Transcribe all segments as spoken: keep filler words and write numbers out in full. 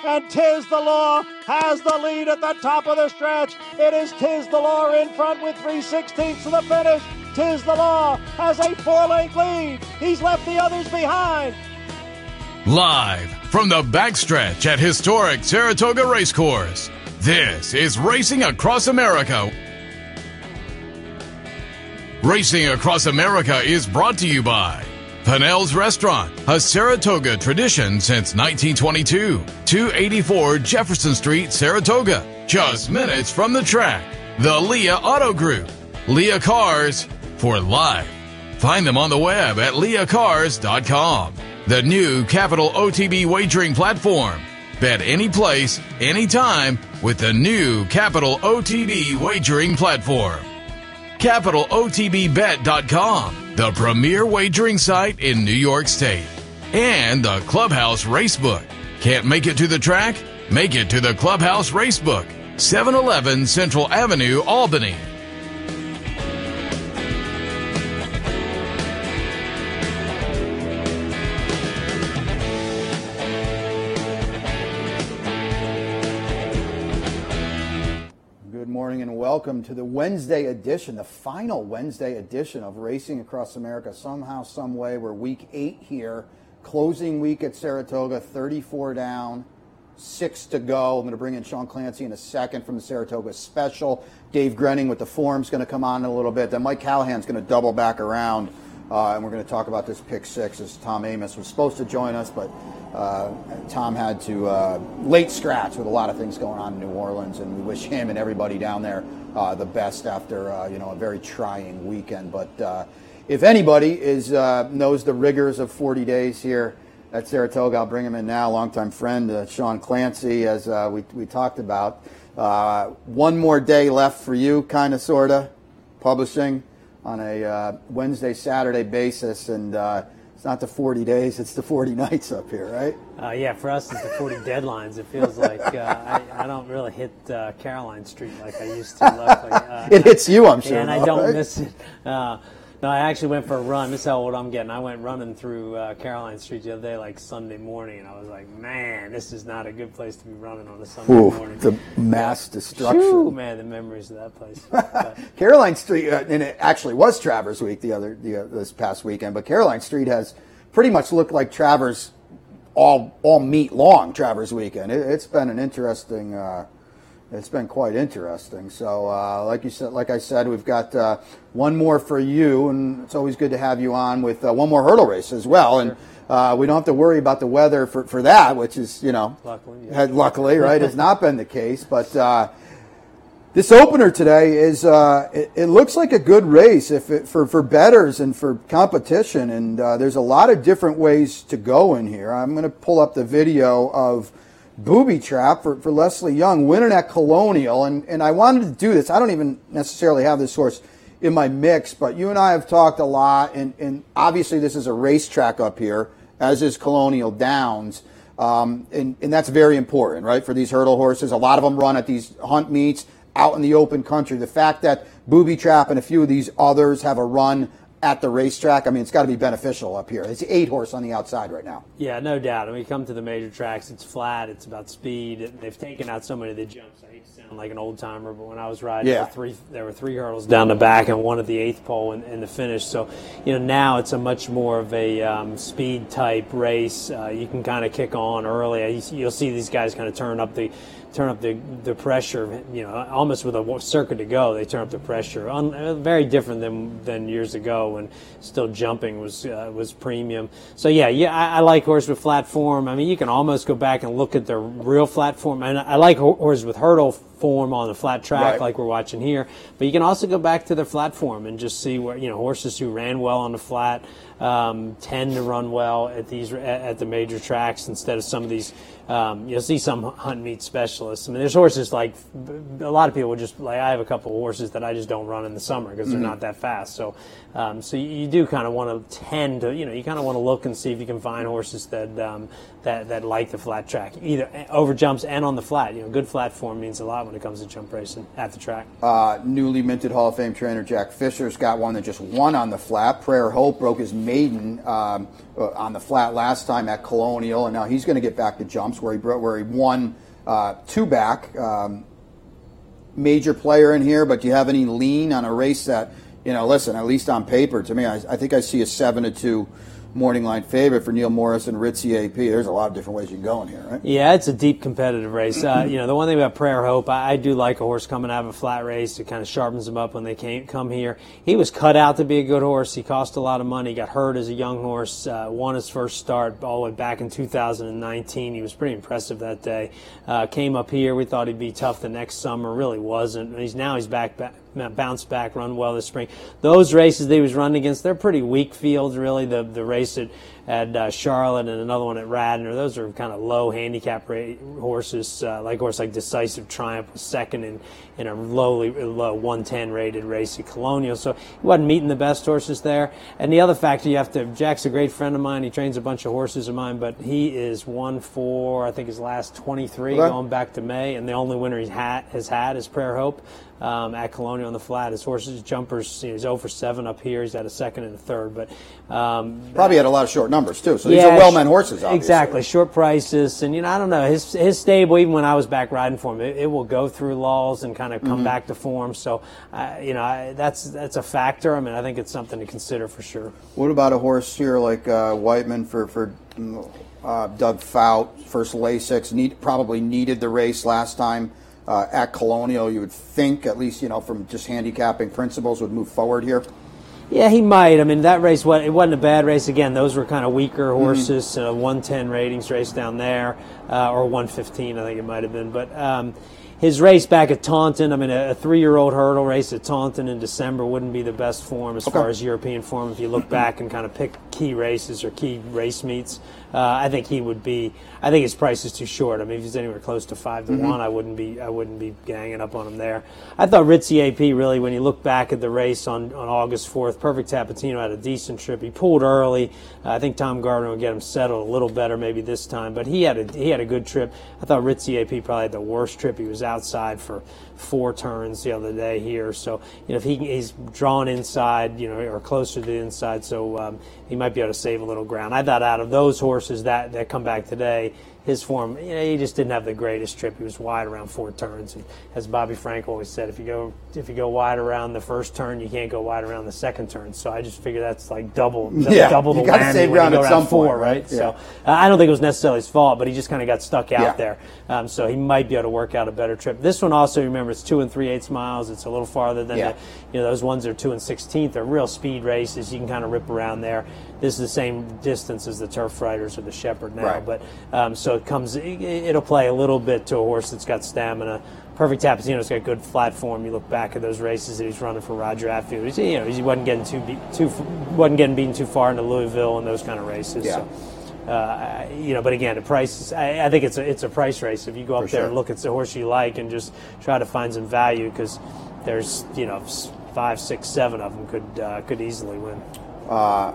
and Tiz the Law has the lead at the top of the stretch. It is Tiz the Law in front with three sixteenths to the finish. Tiz the Law has a four-length lead. He's left the others behind. Live from the backstretch at historic Saratoga Racecourse, this is Racing Across America. Racing Across America is brought to you by Pinnell's Restaurant, a Saratoga tradition since nineteen twenty-two. two eighty-four Jefferson Street, Saratoga, just minutes from the track. The Leah Auto Group, Leah Cars for life. Find them on the web at leah cars dot com. The new Capital O T B wagering platform. Bet any place, anytime with the new Capital O T B wagering platform. capital O T B bet dot com, the premier wagering site in New York State. And the Clubhouse Racebook. Can't make it to the track? Make it to the Clubhouse Racebook, seven eleven Central Avenue, Albany. And welcome to the Wednesday edition, the final Wednesday edition of Racing Across America. Somehow, some way, we're week eight here, closing week at Saratoga, thirty-four down, six to go. I'm going to bring in Sean Clancy in a second from the Saratoga Special. Dave Grenning with the form's going to come on in a little bit. Then Mike Callahan's going to double back around, uh, and we're going to talk about this pick six as Tom Amos was supposed to join us, but Uh, Tom had to uh, late scratch with a lot of things going on in New Orleans, and we wish him and everybody down there uh, the best after uh, you know a very trying weekend. But uh, if anybody is uh, knows the rigors of forty days here at Saratoga, I'll bring him in now. Longtime friend uh, Sean Clancy, as uh, we we talked about. Uh, one more day left for you, kind of, sorta, publishing on a uh, Wednesday, Saturday basis, and. Uh, It's not the forty days, it's the forty nights up here, right? Uh, yeah, for us, it's the forty deadlines. It feels like uh, I, I don't really hit uh, Caroline Street like I used to. Luckily. Uh, it hits you, I'm sure. And though, I don't right? miss it. Uh, no, I actually went for a run. This is how old I'm getting. I went running through uh, Caroline Street the other day, like Sunday morning, and I was like, man, this is not a good place to be running on a Sunday Ooh, morning. the mass destruction. Shoo, man, the memories of that place. But, Caroline Street, uh, and it actually was Travers Week the other the, uh, this past weekend, but Caroline Street has pretty much looked like Travers all all meet long Travers Weekend. It, it's been an interesting. Uh, it's been quite interesting. So, uh, like you said, like I said, we've got uh, one more for you, and it's always good to have you on with uh, one more hurdle race as well. And uh, we don't have to worry about the weather for, for that, which is you know, luckily, yeah. had, luckily, right, has not been the case, but. Uh, This opener today is, uh, it, it looks like a good race if it, for, for bettors and for competition, and uh, there's a lot of different ways to go in here. I'm going to pull up the video of Booby Trap for, for Leslie Young winning at Colonial, and, and I wanted to do this. I don't even necessarily have this horse in my mix, but you and I have talked a lot, and, and obviously this is a racetrack up here, as is Colonial Downs. Um, and, and that's very important, right, for these hurdle horses. A lot of them run at these hunt meets out in the open country. The fact that Booby Trap and a few of these others have a run at the racetrack, I mean, it's got to be beneficial up here. It's eight horse on the outside right now. Yeah, no doubt. When you come to the major tracks, it's flat. It's about speed. They've taken out so many of the jumps. I hate to sound like an old timer, but when I was riding, yeah. there, were three, there were three hurdles down the back and one at the eighth pole in, in the finish. So, you know, now it's a much more of a um, speed type race. Uh, you can kind of kick on early. You'll see these guys kind of turn up the turn up the, the pressure, you know, almost with a circuit to go, they turn up the pressure. Un, very different than than years ago when still jumping was uh, was premium. So, yeah, yeah, I, I like horses with flat form. I mean, you can almost go back and look at their real flat form. And I like horses with hurdle form on the flat track right. like we're watching here. But you can also go back to their flat form and just see where, you know, horses who ran well on the flat um, tend to run well at these at the major tracks instead of some of these. Um, you'll see some hunt meet specialists. I mean, there's horses like a lot of people just like I have a couple of horses that I just don't run in the summer because they're mm-hmm. not that fast. So, um, so you, you do kind of want to tend to, you know, you kind of want to look and see if you can find horses that um, that that like the flat track, either over jumps and on the flat. You know, good flat form means a lot when when it comes to jump racing at the track. Uh, newly minted Hall of Fame trainer Jack Fisher's got one that just won on the flat. Prayer Hope broke his maiden um, uh, on the flat last time at Colonial, and now he's going to get back to jumps where he bro- where he won uh, two back. Um, major player in here, but do you have any lean on a race that, you know, listen, at least on paper, to me, I, I think I see a seven to two morning line favorite for Neil Morris and Ritzy A P. There's a lot of different ways you can go in here, right? Yeah, it's a deep competitive race. Uh, you know, the one thing about Prayer Hope, I, I do like a horse coming out of a flat race. It kind of sharpens him up when they came, come here. He was cut out to be a good horse. He cost a lot of money. He got hurt as a young horse. Uh, won his first start all the way back in two thousand nineteen. He was pretty impressive that day. Uh, came up here. We thought he'd be tough the next summer. Really wasn't. He's now he's back back. Bounced back, run well this spring. Those races that he was running against, they're pretty weak fields, really. The the race at, at uh, Charlotte and another one at Radnor, those are kind of low handicap ra- horses. Uh, like a horse like Decisive Triumph was second in, in a lowly low one ten rated race at Colonial. So he wasn't meeting the best horses there. And the other factor you have to, Jack's a great friend of mine. He trains a bunch of horses of mine, but he is one for, I think, his last twenty-three, okay, going back to May. And the only winner he's had, has had is Prayer Hope. Um, at Colonial on the flat. His horses, jumpers, you know, he's oh for seven up here. He's had a second and a third. But um, probably had a lot of short numbers, too. So these yeah, are well-meant horses, obviously. Exactly. Short prices. And, you know, I don't know. His his stable, even when I was back riding for him, it, it will go through lulls and kind of come mm-hmm. back to form. So, uh, you know, I, that's that's a factor. I mean, I think it's something to consider for sure. What about a horse here like uh, Whiteman for, for uh, Doug Fout, first Lasix, need, probably needed the race last time. Uh, at Colonial, you would think, at least, you know, from just handicapping principles, would move forward here? Yeah, he might. I mean, that race, it wasn't a bad race. Again, those were kind of weaker horses, mm-hmm. uh, one ten ratings race down there, uh, or one fifteen, I think it might have been. But um, his race back at Taunton, I mean, a, a three-year-old hurdle race at Taunton in December wouldn't be the best form as okay. far as European form. If you look back and kind of pick key races or key race meets, uh, I think he would be. I think his price is too short. I mean, if he's anywhere close to five to mm-hmm. one, I wouldn't be. I wouldn't be ganging up on him there. I thought Ritzy A P really, when you look back at the race on, on August fourth, Perfect Tapatino had a decent trip. He pulled early. Uh, I think Tom Gardner will get him settled a little better maybe this time, but he had a he had a good trip. I thought Ritzy A P probably had the worst trip. He was outside for four turns the other day here. So, you know, if he he's drawn inside, you know, or closer to the inside, so um, he might be able to save a little ground. I thought out of those horses that, that come back today, his form, you know, he just didn't have the greatest trip. He was wide around four turns, and as Bobby Frank always said, if you go if you go wide around the first turn, you can't go wide around the second turn. So I just figure that's like double, yeah, double the you gotta whammy save when ground you go at around some four, point, right? right? Yeah. So uh, I don't think it was necessarily his fault, but he just kind of got stuck out yeah. there. Um, so he might be able to work out a better trip. This one also, remember, it's two and three eighths miles. It's a little farther than yeah. the, you know, those ones that are two and sixteenth. They're real speed races. You can kind of rip around there. This is the same distance as the Turf Riders or the Shepherd now, right. but um, so it comes. It, it'll play a little bit to a horse that's got stamina. Perfect Tapatino's got good flat form. You look back at those races that he's running for Roger Atfield. He's, you know, he wasn't getting too too wasn't getting beaten too far into Louisville and those kind of races. Yeah. So, uh, you know, but again, the price. I, I think it's a it's a price race. If you go up for there sure. and look at the horse you like and just try to find some value, because there's you know five, six, seven of them could uh, could easily win. Uh,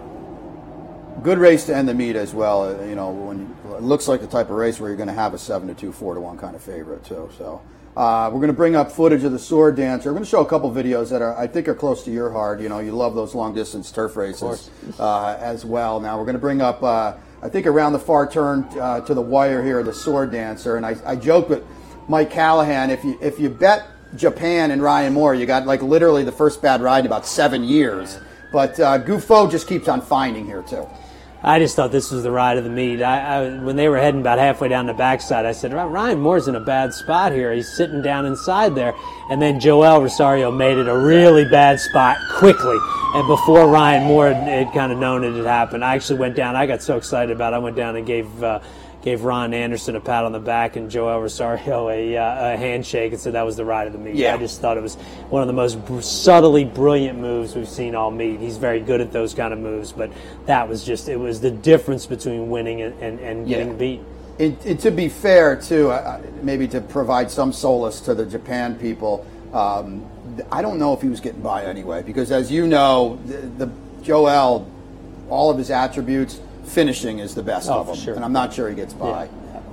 good race to end the meet as well. You know, when it looks like the type of race where you're going to have a seven to two, four to one kind of favorite too. So uh, we're going to bring up footage of the Sword Dancer. We're going to show a couple videos that are I think are close to your heart. You know, you love those long distance turf races uh, as well. Now we're going to bring up uh, I think around the far turn uh, to the wire here, the Sword Dancer, and I, I joked with Mike Callahan, if you if you bet Japan and Ryan Moore, you got like literally the first bad ride in about seven years. But uh, Gouffo just keeps on finding here too. I just thought this was the ride of the meet. I, I, when they were heading about halfway down the backside, I said, Ryan Moore's in a bad spot here. He's sitting down inside there. And then Joel Rosario made it a really bad spot quickly. And before Ryan Moore had, had kind of known it had happened, I actually went down. I got so excited about it. I went down and gave uh, gave Ron Anderson a pat on the back and Joel Rosario a, uh, a handshake and said that was the ride of the meet. Yeah. I just thought it was one of the most br- subtly brilliant moves we've seen all meet. He's very good at those kind of moves, but that was just, it was the difference between winning and, and, and getting yeah. beat. And, and to be fair, too, uh, maybe to provide some solace to the Japan people, um, I don't know if he was getting by anyway, because as you know, the, the Joel, all of his attributes, finishing is the best oh, of them, sure. and I'm not sure he gets by. Yeah.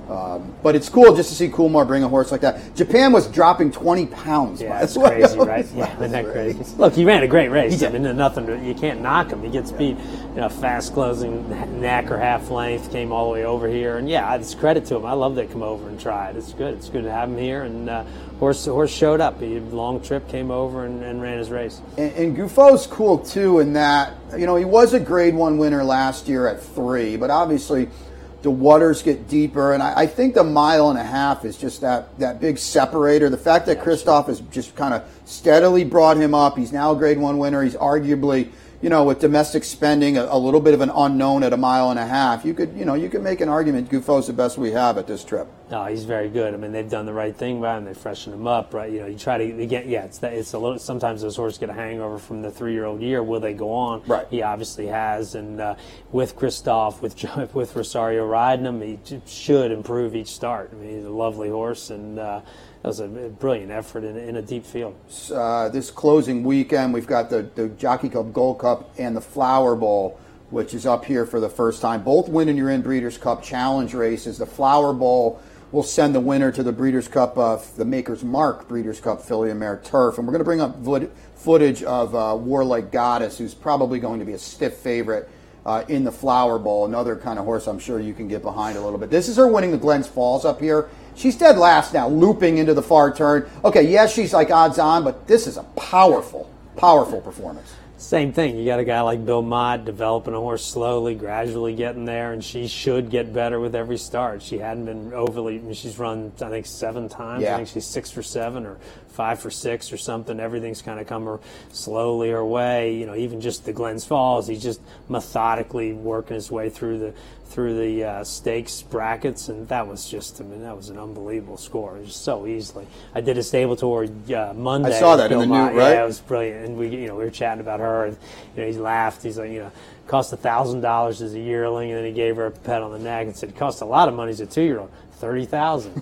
Um, but it's cool just to see Coolmore bring a horse like that. Japan was dropping twenty pounds. Yeah, by that's the way. crazy, right? Yeah, isn't that crazy? Look, he ran a great race. I mean, there's nothing. To, you can't knock him. He gets beat. You know, fast closing neck or half length, came all the way over here, and yeah, it's credit to him. I love they come over and try it. It's good. It's good to have him here, and uh, horse horse showed up. He had a long trip, came over and, and ran his race. And, and Guffo's cool too in that, you know, he was a Grade One winner last year at three, but obviously the waters get deeper, and I, I think the mile and a half is just that, that big separator. The fact that Christoph has just kind of steadily brought him up. He's now a Grade One winner. He's arguably, you know, with domestic spending, a, a little bit of an unknown at a mile and a half. You could, you know, you could make an argument Guffo's the best we have at this trip. No, he's very good. I mean, they've done the right thing by him. They freshened him up, right? You know, you try to get, yeah, it's that, it's a little. Sometimes those horses get a hangover from the three-year-old year. Will they go on? Right. He obviously has, and uh, with Christoph, with with Rosario riding him, he should improve each start. I mean, he's a lovely horse, and uh, that was a brilliant effort in, in a deep field. Uh, this closing weekend, we've got the, the Jockey Club Gold Cup and the Flower Bowl, which is up here for the first time. Both win in your in Breeders' Cup Challenge races. The Flower Bowl will send the winner to the Breeders' Cup, uh, the Maker's Mark Breeders' Cup Filly and Mare Turf. And we're going to bring up vo- footage of uh, Warlike Goddess, who's probably going to be a stiff favorite uh, in the Flower Bowl. Another kind of horse I'm sure you can get behind a little bit. This is her winning the Glens Falls up here. She's dead last now, looping into the far turn. Okay, yes, she's like odds on, but this is a powerful, powerful performance. Same thing. You got a guy like Bill Mott developing a horse slowly, gradually getting there, and she should get better with every start. She hadn't been overly. I mean, she's run, I think, seven times. Yeah. I think she's six for seven or five for six or something. Everything's kind of come her slowly her way. You know, even just the Glens Falls, he's just methodically working his way through the through the uh, stakes brackets, and that was just, I mean, that was an unbelievable score. It was so easily. I did a stable tour uh, Monday. I saw that in Bill the Mott. new, right? Yeah, it was brilliant, and we, you know, we were chatting about her, and you know, he laughed. He's like, you know, cost a thousand dollars as a yearling, and then he gave her a pat on the neck and said, it cost a lot of money as a two-year-old. Thirty thousand.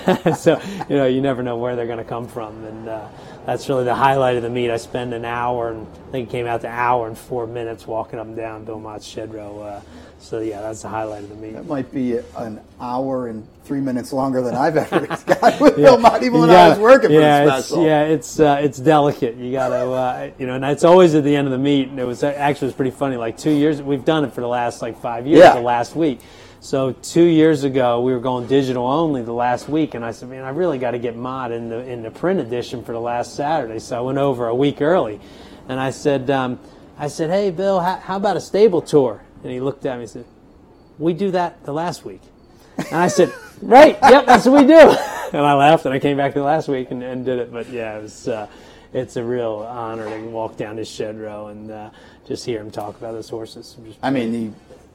So you know, you never know where they're going to come from, and uh, that's really the highlight of the meet. I spent an hour, and I think it came out to an hour and four minutes walking up and down Bill Mott's shed row. Uh, so yeah, that's the highlight of the meet. That might be an hour and three minutes longer than I've ever got with Yeah. Bill Mott, even You when gotta- I was working yeah, for the it's, special. yeah, it's uh, it's delicate. You got to, uh, you know, and it's always at the end of the meet. And it was actually it was pretty funny. Like two years, we've done it for the last like five years. Yeah. The last week. So two years ago, we were going digital only the last week, and I said, man, I really got to get Mott in the in the print edition for the last Saturday. So I went over a week early, and I said, um, I said, hey, Bill, how, how about a stable tour? And he looked at me and said, we do that the last week. And I said, right, yep, that's what we do. And I laughed, and I came back the last week and, and did it. But yeah, it was, uh, it's a real honor to walk down his shed row and uh, just hear him talk about his horses. Just, I mean, the,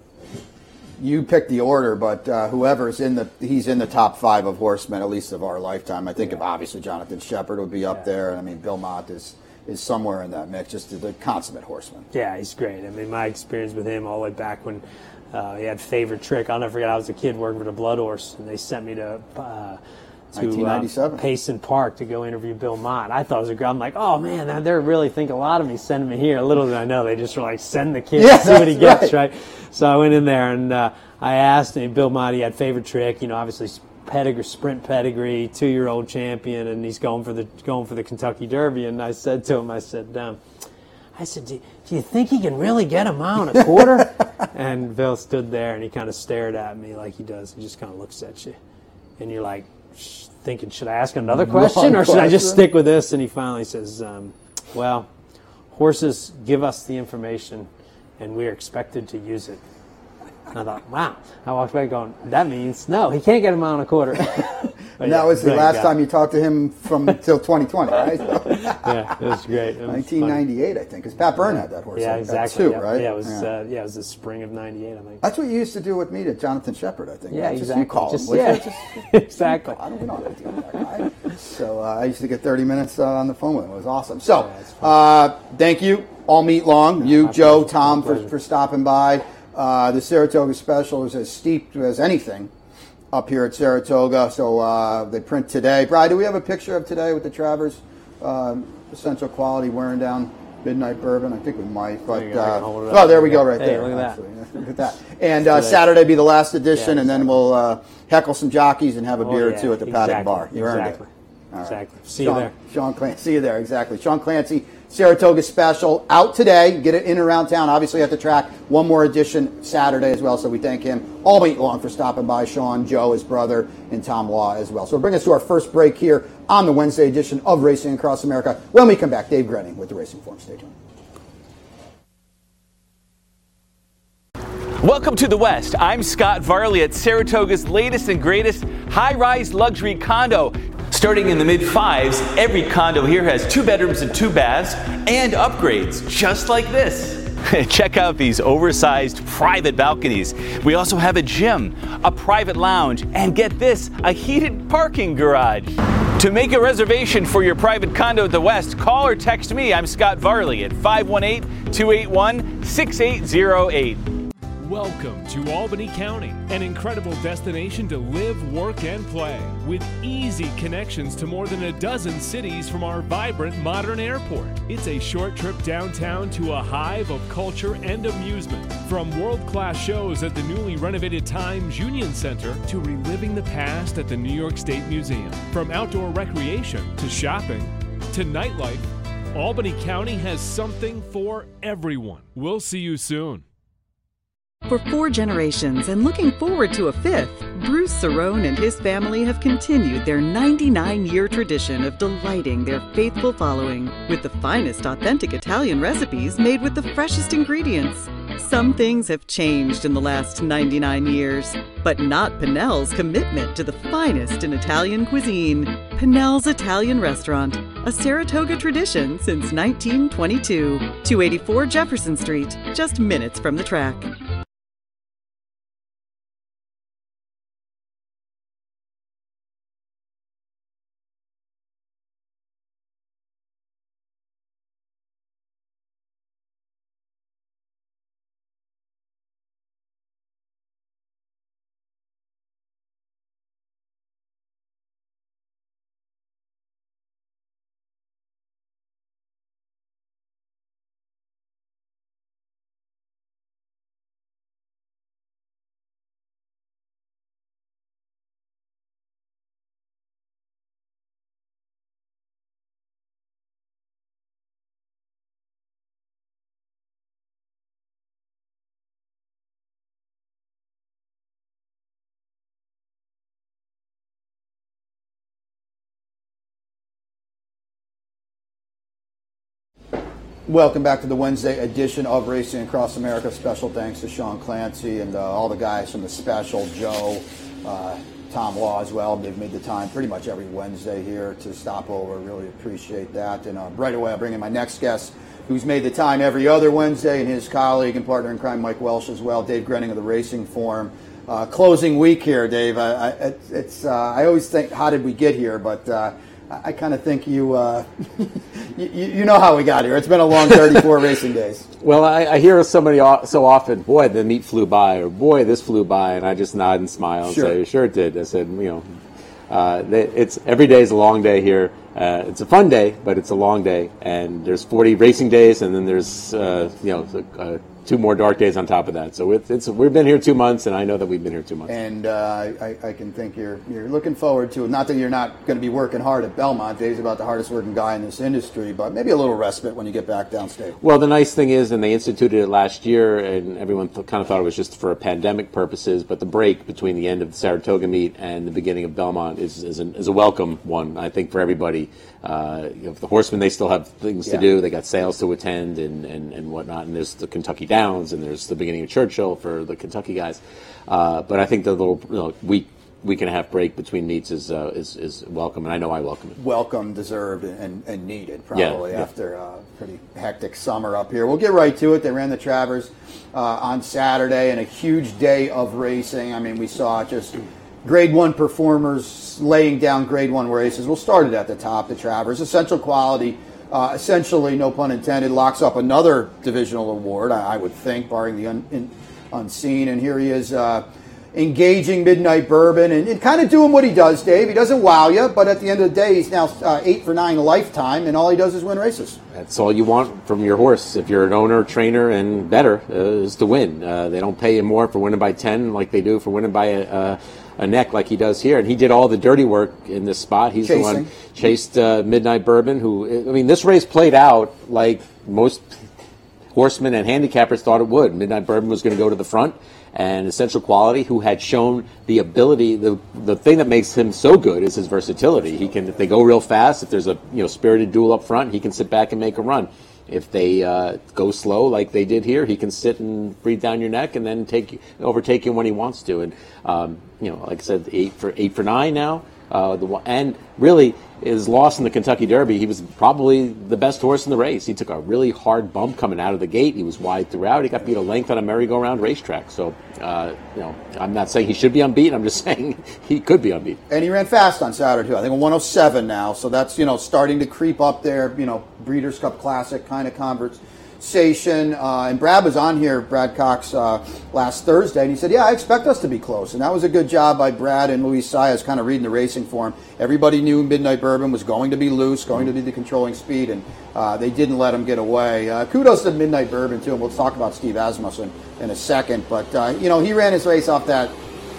you picked the order, but uh, whoever's in the, he's in the top five of horsemen, at least of our lifetime. I think Yeah. of obviously Jonathan Shepard would be up Yeah. there. I mean, Bill Mott is, is somewhere in that mix, just the consummate horseman. Yeah, he's great. I mean, my experience with him all the way back when uh, he had Favorite Trick. I'll never forget, I was a kid working for the Blood Horse, and they sent me to uh, to nineteen ninety-seven. Uh, Payson Park to go interview Bill Mott. I thought it was a great. I'm like, oh man, they really think a lot of me sending me here. Little did I know, they just were like, send the kid, Yeah, see what he that's gets, right. right? So I went in there and uh, I asked him, Bill Mott, he had Favorite Trick, you know, obviously pedigree, sprint pedigree, two-year-old champion, and he's going for the going for the Kentucky Derby. And I said to him, I said, um, I said, do, do you think he can really get a mile and a quarter? And Bill stood there and he kind of stared at me like he does. He just kind of looks at you, and you're like sh- thinking, should I ask another question Wrong or should I just question. stick with this? And he finally says, um, well, horses give us the information, and we're expected to use it. And I thought, wow. I walked back going, that means no, he can't get a mile and a quarter. But And yeah, that was the brilliant last guy. time you talked to him from until twenty twenty, right? Yeah, it was great. It was nineteen ninety-eight, I think, because Pat Byrne had that horse. Yeah, like exactly. That too, yeah. right? Yeah, it was. Uh, yeah, it was the spring of ninety-eight, I think. That's what you used to do with me to Jonathan Shepard, I think. Yeah, right? exactly. Just you call Just- him. would yeah. you? Just- Exactly. I don't know how to deal with that guy. So uh, I used to get thirty minutes uh, on the phone with him. It was awesome. So it's uh, thank you all meet long. You, my Joe, pleasure. Tom, My for, pleasure. for stopping by. Uh, the Saratoga Special is as steeped as anything up here at Saratoga. So uh, they print today. Brian, do we have a picture of today with the Travers uh, Essential Quality wearing down Midnight Bourbon. I think we might. But There you go. I can uh, hold it up. oh, there we go, right Hey, there. look at that. actually. Look at that. And uh, Saturday be the last edition, Yeah, and then we'll uh, heckle some jockeys and have a Oh, beer yeah, or two at the Paddock exactly, Bar. You earned exactly. it. All right. Exactly. See Sean, you there. Sean Clancy. See you there. Exactly. Sean Clancy, Saratoga Special, out today. Get it in and around town. Obviously at the track. One more edition Saturday as well. So we thank him all week long for stopping by. Sean, Joe, his brother, and Tom Law as well. So we'll bring us to our first break here on the Wednesday edition of Racing Across America. When we come back, Dave Grenning with the Racing Forum. Stay tuned. Welcome to the West. I'm Scott Varley at Saratoga's latest and greatest high-rise luxury condo. Starting in the mid-fives, every condo here has two bedrooms and two baths and upgrades, just like this. Check out these oversized private balconies. We also have a gym, a private lounge, and get this, a heated parking garage. To make a reservation for your private condo at the West, call or text me. I'm Scott Varley at five one eight, two eight one, six eight zero eight. Welcome to Albany County, an incredible destination to live, work, and play, with easy connections to more than a dozen cities from our vibrant modern airport. It's a short trip downtown to a hive of culture and amusement, from world-class shows at the newly renovated Times Union Center to reliving the past at the New York State Museum. From outdoor recreation to shopping to nightlife, Albany County has something for everyone. We'll see you soon. For four generations and looking forward to a fifth, Bruce Cerrone and his family have continued their ninety-nine-year tradition of delighting their faithful following with the finest authentic Italian recipes made with the freshest ingredients. Some things have changed in the last ninety-nine years, but not Pinnell's commitment to the finest in Italian cuisine. Pinnell's Italian Restaurant, a Saratoga tradition since nineteen twenty-two. two eighty-four Jefferson Street, just minutes from the track. Welcome back to the Wednesday edition of Racing Across America. Special thanks to Sean Clancy and uh, all the guys from the special, Joe, uh, Tom Law as well. They've made the time pretty much every Wednesday here to stop over. Really appreciate that. And uh, right away I'll bring in my next guest, who's made the time every other Wednesday, and his colleague and partner in crime, Mike Welsh, as well. Dave Grenning of the Racing Forum. Uh, closing week here, Dave. I, I, it's uh, I always think, how did we get here? But uh, I kind of think you, uh, you you know how we got here. It's been a long thirty-four racing days. Well, I, I hear somebody so often, boy, the meet flew by, or boy, this flew by, and I just nod and smile and Sure. say, sure it did. I said, you know, uh, it's every day is a long day here. Uh, it's a fun day, but it's a long day, and there's forty racing days, and then there's uh, you know uh, two more dark days on top of that. So it's, it's we've been here two months, and I know that we've been here two months. And uh, I, I can think you're you're looking forward to it. Not that you're not going to be working hard at Belmont. Dave's about the hardest working guy in this industry, but maybe a little respite when you get back downstate. Well, the nice thing is, and they instituted it last year, and everyone th- kind of thought it was just for pandemic purposes, but the break between the end of the Saratoga meet and the beginning of Belmont is is, an, is a welcome one, I think, for everybody. Uh, you know, the horsemen, they still have things Yeah. to do. They got sales to attend and, and, and whatnot, and there's the Kentucky Downs, and there's the beginning of Churchill for the Kentucky guys. Uh, but I think the little you know, week week and a half break between meets is uh, is is welcome, and I know I welcome it. Welcome, deserved, and, and needed probably Yeah, yeah. after a pretty hectic summer up here. We'll get right to it. They ran the Travers uh, on Saturday, and a huge day of racing. I mean, we saw just Grade One performers laying down Grade One races. We'll start it at the top. The Travers, Essential Quality, uh, essentially, no pun intended, locks up another divisional award. I, I would think, barring the un, in, unseen. And here he is. Uh, engaging Midnight Bourbon and, and kind of doing what he does, Dave. He doesn't wow you, but at the end of the day, he's now uh, eight for nine lifetime, and all he does is win races. That's all you want from your horse. If you're an owner, trainer, and better, uh, is to win. Uh, they don't pay you more for winning by ten like they do for winning by a, a, a neck like he does here. And he did all the dirty work in this spot. He's Chasing. the one chased uh, Midnight Bourbon, who, I mean, this race played out like most horsemen and handicappers thought it would. Midnight Bourbon was going to go to the front, and Essential Quality, who had shown the ability, the the thing that makes him so good is his versatility. He can, if they go real fast, if there's a you know spirited duel up front, he can sit back and make a run. If they uh, go slow like they did here, he can sit and breathe down your neck and then take overtake you when he wants to. And um, you know, like I said, eight for eight for nine now. Uh, the and really is lost in the Kentucky Derby. He was probably the best horse in the race. He took a really hard bump coming out of the gate. He was wide throughout. He got beat a length on a merry-go-round racetrack. So, uh, you know, I'm not saying he should be unbeaten. I'm just saying he could be unbeaten. And he ran fast on Saturday too. I think a one oh seven now. So that's you know starting to creep up there. You know, Breeders' Cup Classic kind of conversation. Uh, and Brad was on here, Brad Cox, uh, last Thursday, and he said, yeah, I expect us to be close. And that was a good job by Brad and Luis Saez kind of reading the racing for him. Everybody knew Midnight Bourbon was going to be loose, going to be the controlling speed, and uh, they didn't let him get away. Uh, kudos to Midnight Bourbon, too, and we'll talk about Steve Asmussen in a second. But, uh, you know, he ran his race off that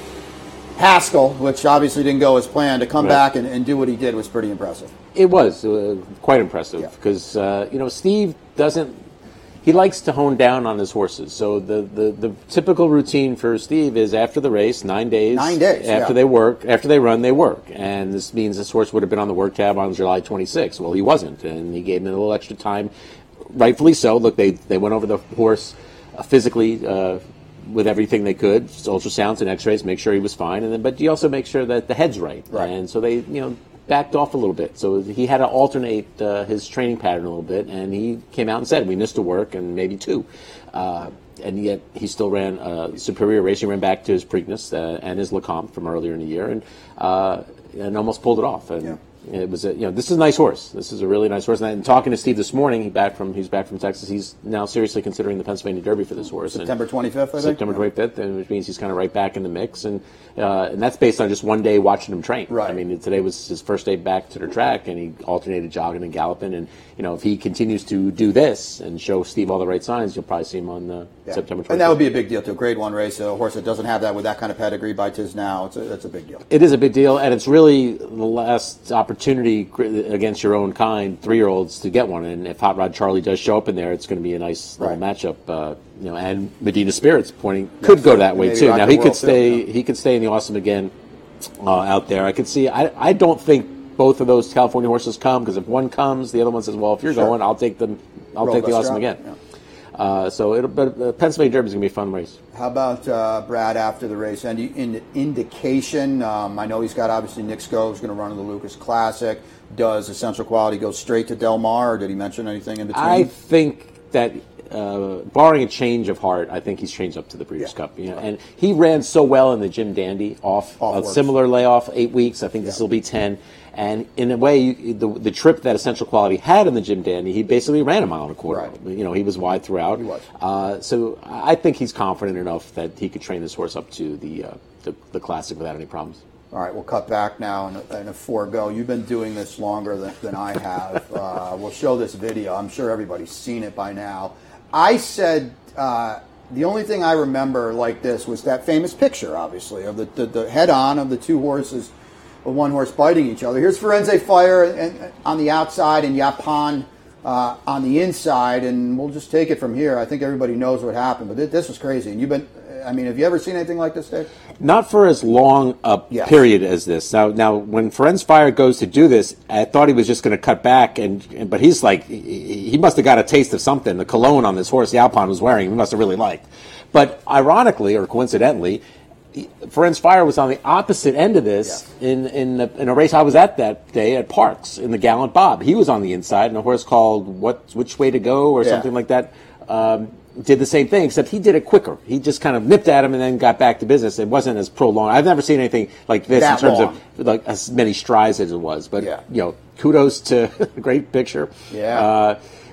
Haskell, which obviously didn't go as planned. To come Right. back and, and do what he did was pretty impressive. It was uh, quite impressive Yeah. because, uh, you know, Steve doesn't, he likes to hone down on his horses. So the, the, the typical routine for Steve is after the race, nine days. Nine days, After yeah. they work, after they run, they work. And this means this horse would have been on the work tab on July twenty-sixth. Well, he wasn't, and he gave him a little extra time. Rightfully so. Look, they, they went over the horse uh, physically uh, with everything they could, ultrasounds and x-rays, make sure he was fine. And then, but you also make sure that the head's right. Right. And so they, you know, backed off a little bit. So he had to alternate uh, his training pattern a little bit, and he came out and said, we missed a work and maybe two. Uh, and yet he still ran uh, superior race. He ran back to his Preakness uh, and his Lecomte from earlier in the year, and uh, and almost pulled it off. And Yeah. it was, a, you know, this is a nice horse. This is a really nice horse. And, and talking to Steve this morning, he back from he's back from Texas. He's now seriously considering the Pennsylvania Derby for this horse. September And twenty-fifth, I think. September twenty-fifth, and which means he's kind of right back in the mix. And uh, and that's based on just one day watching him train. Right. I mean, today was his first day back to the track, and he alternated jogging and galloping. And you know, if he continues to do this and show Steve all the right signs, you'll probably see him on the Yeah. September twenty-fifth. And that would be a big deal too. A Grade One race, a horse that doesn't have that with that kind of pedigree by Tiz now. It's a, that's a big deal. It is a big deal, and it's really the last opportunity against your own kind, three-year-olds, to get one. And if Hot Rod Charlie does show up in there, it's going to be a nice little Right. matchup. Uh, you know, and Medina Spirits pointing could go that way maybe too. Rock Now the he could World, stay. too, yeah. He could stay in the Awesome again uh, out there. I could see. I I don't think both of those California horses come, because if one comes, the other one says, "Well, if you're Sure. going, I'll take them. I'll take the Robust Awesome drop, again." yeah. Uh, so, it'll, but uh, Pennsylvania Derby is going to be a fun race. How about uh, Brad after the race? Any in, indication? Um, I know he's got obviously Nick Scove is going to run in the Lucas Classic. Does Essential Quality go straight to Del Mar, or did he mention anything in between? I think that, uh, barring a change of heart, I think he's changed up to the Breeders' Yeah. Cup. You know, and he ran so well in the Jim Dandy off, Off a works. similar layoff, eight weeks. I think this Yeah. will be ten. And in a way, you, the the trip that Essential Quality had in the Jim Dandy, he basically ran a mile and a quarter. Right. You know, he was wide throughout. He was. Uh, so I think he's confident enough that he could train this horse up to the uh, the, the Classic without any problems. All right, we'll cut back now and, and a forego. You've been doing this longer than, than I have. Uh, we'll show this video. I'm sure everybody's seen it by now. I said uh, the only thing I remember like this was that famous picture, obviously, of the, the, the head-on of the two horses, with one horse biting each other. Here's Firenze Fire and, and, on the outside and Yapan uh, on the inside, and we'll just take it from here. I think everybody knows what happened, but this was crazy. And you've been, I mean, have you ever seen anything like this, Dave? Not for as long a Yes. period as this. Now, now when Firenze Fire goes to do this, I thought he was just going to cut back, and, and but he's like, he, he must have got a taste of something. The cologne on this horse, the Alpine was wearing, he must have really liked. But ironically, or coincidentally, Firenze Fire was on the opposite end of this Yeah. in in a, in a race I was at that day at Parks in the Gallant Bob. He was on the inside, and a horse called What Which Way to Go or Yeah. something like that. Um, did the same thing, except he did it quicker. He just kind of nipped at him and then got back to business. It wasn't as prolonged. I've never seen anything like this That in terms long. of like as many strides as it was. But Yeah. you know, kudos to great picture. Yeah. Uh,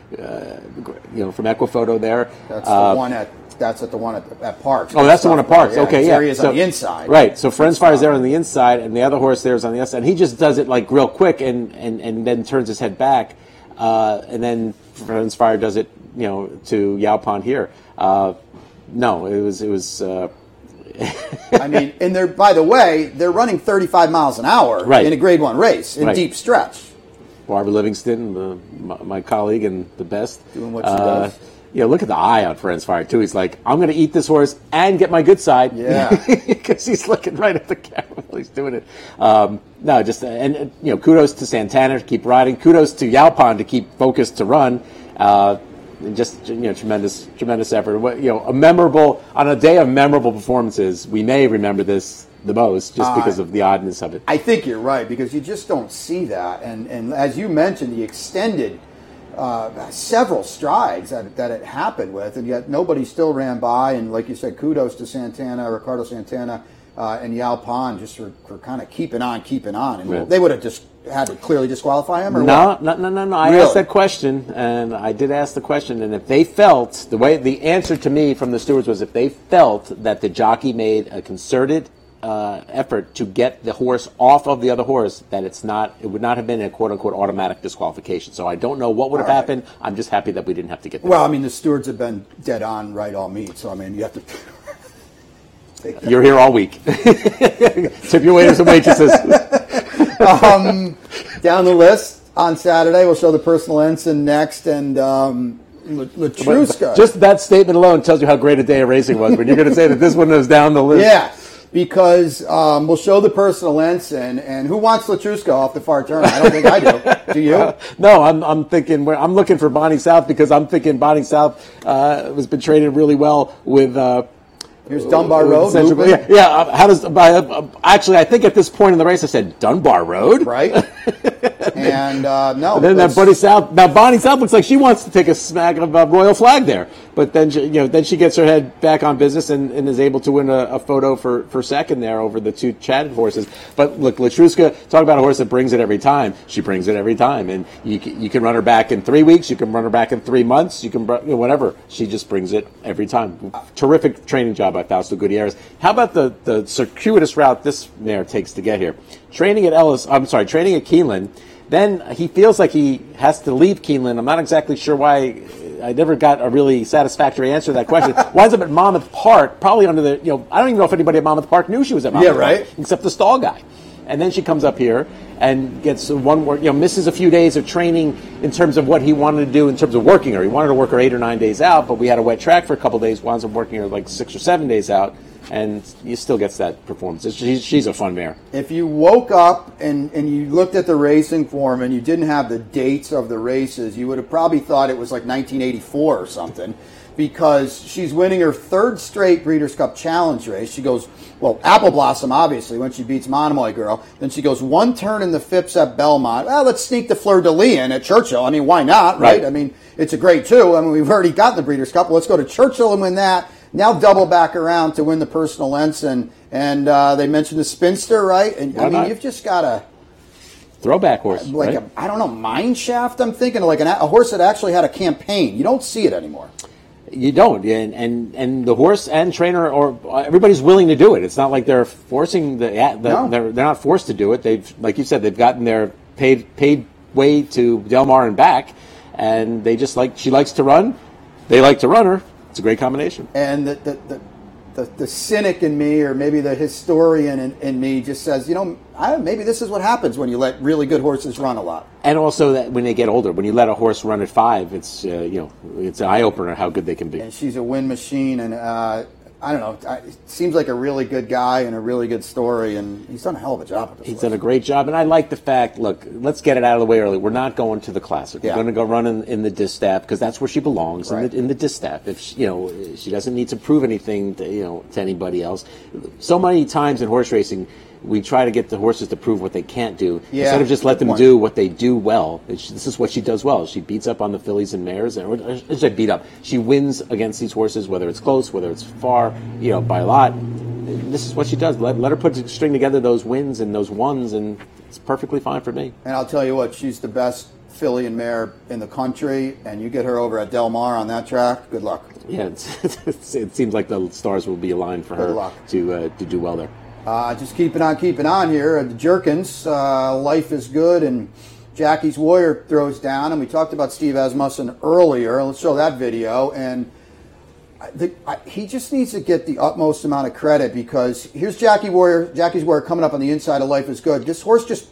uh, you know, from Equiphoto there. That's uh, the one at that's at the one at, at Parks. Oh, that's the one at Parks. Yeah, okay, his yeah. area's so, on the inside. Right. So Friends Fire is there on the inside, and the other horse there is on the outside. And he just does it like real quick, and, and, and then turns his head back, uh, and then Friends Fire does it, you know, to Yaupon here. Uh, no, it was it was. Uh, I mean, and they're by the way, they're running thirty-five miles an hour right. in a Grade One race in right. deep stretch. Barbara Livingston, the, my, my colleague and the best, doing what she uh, does. You know, look at the eye on Friends Fire too. He's like, I'm going to eat this horse and get my good side. Yeah, because he's looking right at the camera while he's doing it. Um, no, just and, and you know, kudos to Santana to keep riding. Kudos to Yaupon to keep focused to run. Uh, and just you know, tremendous, tremendous effort. What, you know, a memorable on a day of memorable performances. We may remember this the most just because uh, of the oddness of it. I think you're right because you just don't see that. And and as you mentioned, the extended. Uh, several strides that, that it happened with, and yet nobody still ran by. And like you said, kudos to Santana, Ricardo Santana, uh, and Yaupon just for, for kind of keeping on, keeping on. And yeah. they would have just had to clearly disqualify him, or no, what? no, no, no, no. I really? asked that question, and I did ask the question, and if they felt the way the answer to me from the stewards was if they felt that the jockey made a concerted Uh, effort to get the horse off of the other horse, that it's not, it would not have been a quote-unquote automatic disqualification. So I don't know what would have right. happened. I'm just happy that we didn't have to get there. Well, I mean, the stewards have been dead on right all meet, so I mean, you have to... You're here all week. Tip your waiters and waitresses. um, down the list on Saturday, we'll show the personal ensign next, and... Um, Letruska. Just that statement alone tells you how great a day of racing was when you're going to say that this one was down the list. Yeah. Because um, we'll show the personal ensign, and who wants Letruska off the far turn? I don't think I do. Do you? Uh, no, I'm I'm thinking I'm looking for Bonnie South because I'm thinking Bonnie South uh, has been traded really well with. Uh, Here's Dunbar Road. Central, yeah, yeah. Uh, how does uh, uh, actually? I think at this point in the race, I said Dunbar Road, right? and uh, no, and then that Bonnie South. Now Bonnie South looks like she wants to take a smack of a Royal Flag there, but then she, you know, then she gets her head back on business and, and is able to win a, a photo for, for second there over the two chatted horses. But look, Letruska, talk about a horse that brings it every time. She brings it every time, and you can, you can run her back in three weeks. You can run her back in three months. You can you know, whatever. She just brings it every time. Terrific training job by Fausto Gutierrez. How about the, the circuitous route this mare takes to get here? Training at Ellis, I'm sorry, training at Keeneland. Then he feels like he has to leave Keeneland. I'm not exactly sure why. I never got a really satisfactory answer to that question. Winds up at Monmouth Park, probably under the, you know, I don't even know if anybody at Monmouth Park knew she was at Monmouth yeah, right? Park, except the stall guy. And then she comes up here and gets one more, you know, misses a few days of training in terms of what he wanted to do in terms of working her. He wanted to work her eight or nine days out, but we had a wet track for a couple of days, winds up working her like six or seven days out. And you still gets that performance. She's, she's a fun mare. If you woke up and, and you looked at the racing form and you didn't have the dates of the races, you would have probably thought it was like nineteen eighty-four or something, because she's winning her third straight Breeders' Cup Challenge race. She goes, well, Apple Blossom, obviously, when she beats Monomoy Girl. Then she goes one turn in the Phipps at Belmont. Well, let's sneak the Fleur de Lis in at Churchill. I mean, why not, right? right? I mean, it's a great two. I mean, we've already gotten the Breeders' Cup. Let's go to Churchill and win that. Now double back around to win the personal ensign. And uh, they mentioned the Spinster, right? And Why I mean, not? you've just got a... Throwback horse, like right? a, I don't know, mine shaft, I'm thinking, like an, a horse that actually had a campaign. You don't see it anymore. You don't, and and, and the horse and trainer, or everybody's willing to do it. It's not like they're forcing the, the No. they're, they're not forced to do it. They've, like you said, they've gotten their paid paid way to Del Mar and back, and they just like, she likes to run, they like to run her. It's a great combination. And the the, the, the, the cynic in me, or maybe the historian in, in me, just says, you know, I, maybe this is what happens when you let really good horses run a lot. And also that when they get older, when you let a horse run at five, it's uh, you know, it's an eye opener how good they can be. And she's a win machine, and uh, I don't know, I, it seems like a really good guy and a really good story, and he's done a hell of a job with this. He's horse. done a great job, and I like the fact, look, let's get it out of the way early. We're not going to the Classic. Yeah. We're going to go run in, in the distaff because that's where she belongs, Right. in, the, in the distaff. If she, you know, she doesn't need to prove anything to, you know, to anybody else. So many times in horse racing, we try to get the horses to prove what they can't do Yeah, instead of just let good them point. do what they do well. It's, this is what she does well. She beats up on the fillies and mares, and or, or, or she beat up. She wins against these horses, whether it's close, whether it's far, you know, by a lot. This is what she does. Let, let her put string together those wins and those ones, and it's perfectly fine for me. And I'll tell you what, she's the best filly and mare in the country, and you get her over at Del Mar on that track, good luck. Yeah, it's, it seems like the stars will be aligned for her to uh, to do well there. Uh, just keeping on, keeping on here. The Jerkins, uh, Life is Good, and Jackie's Warrior throws down, and we talked about Steve Asmussen earlier. Let's show that video, and I think I, he just needs to get the utmost amount of credit, because here's Jackie Warrior, Jackie's Warrior coming up on the inside of Life is Good. This horse just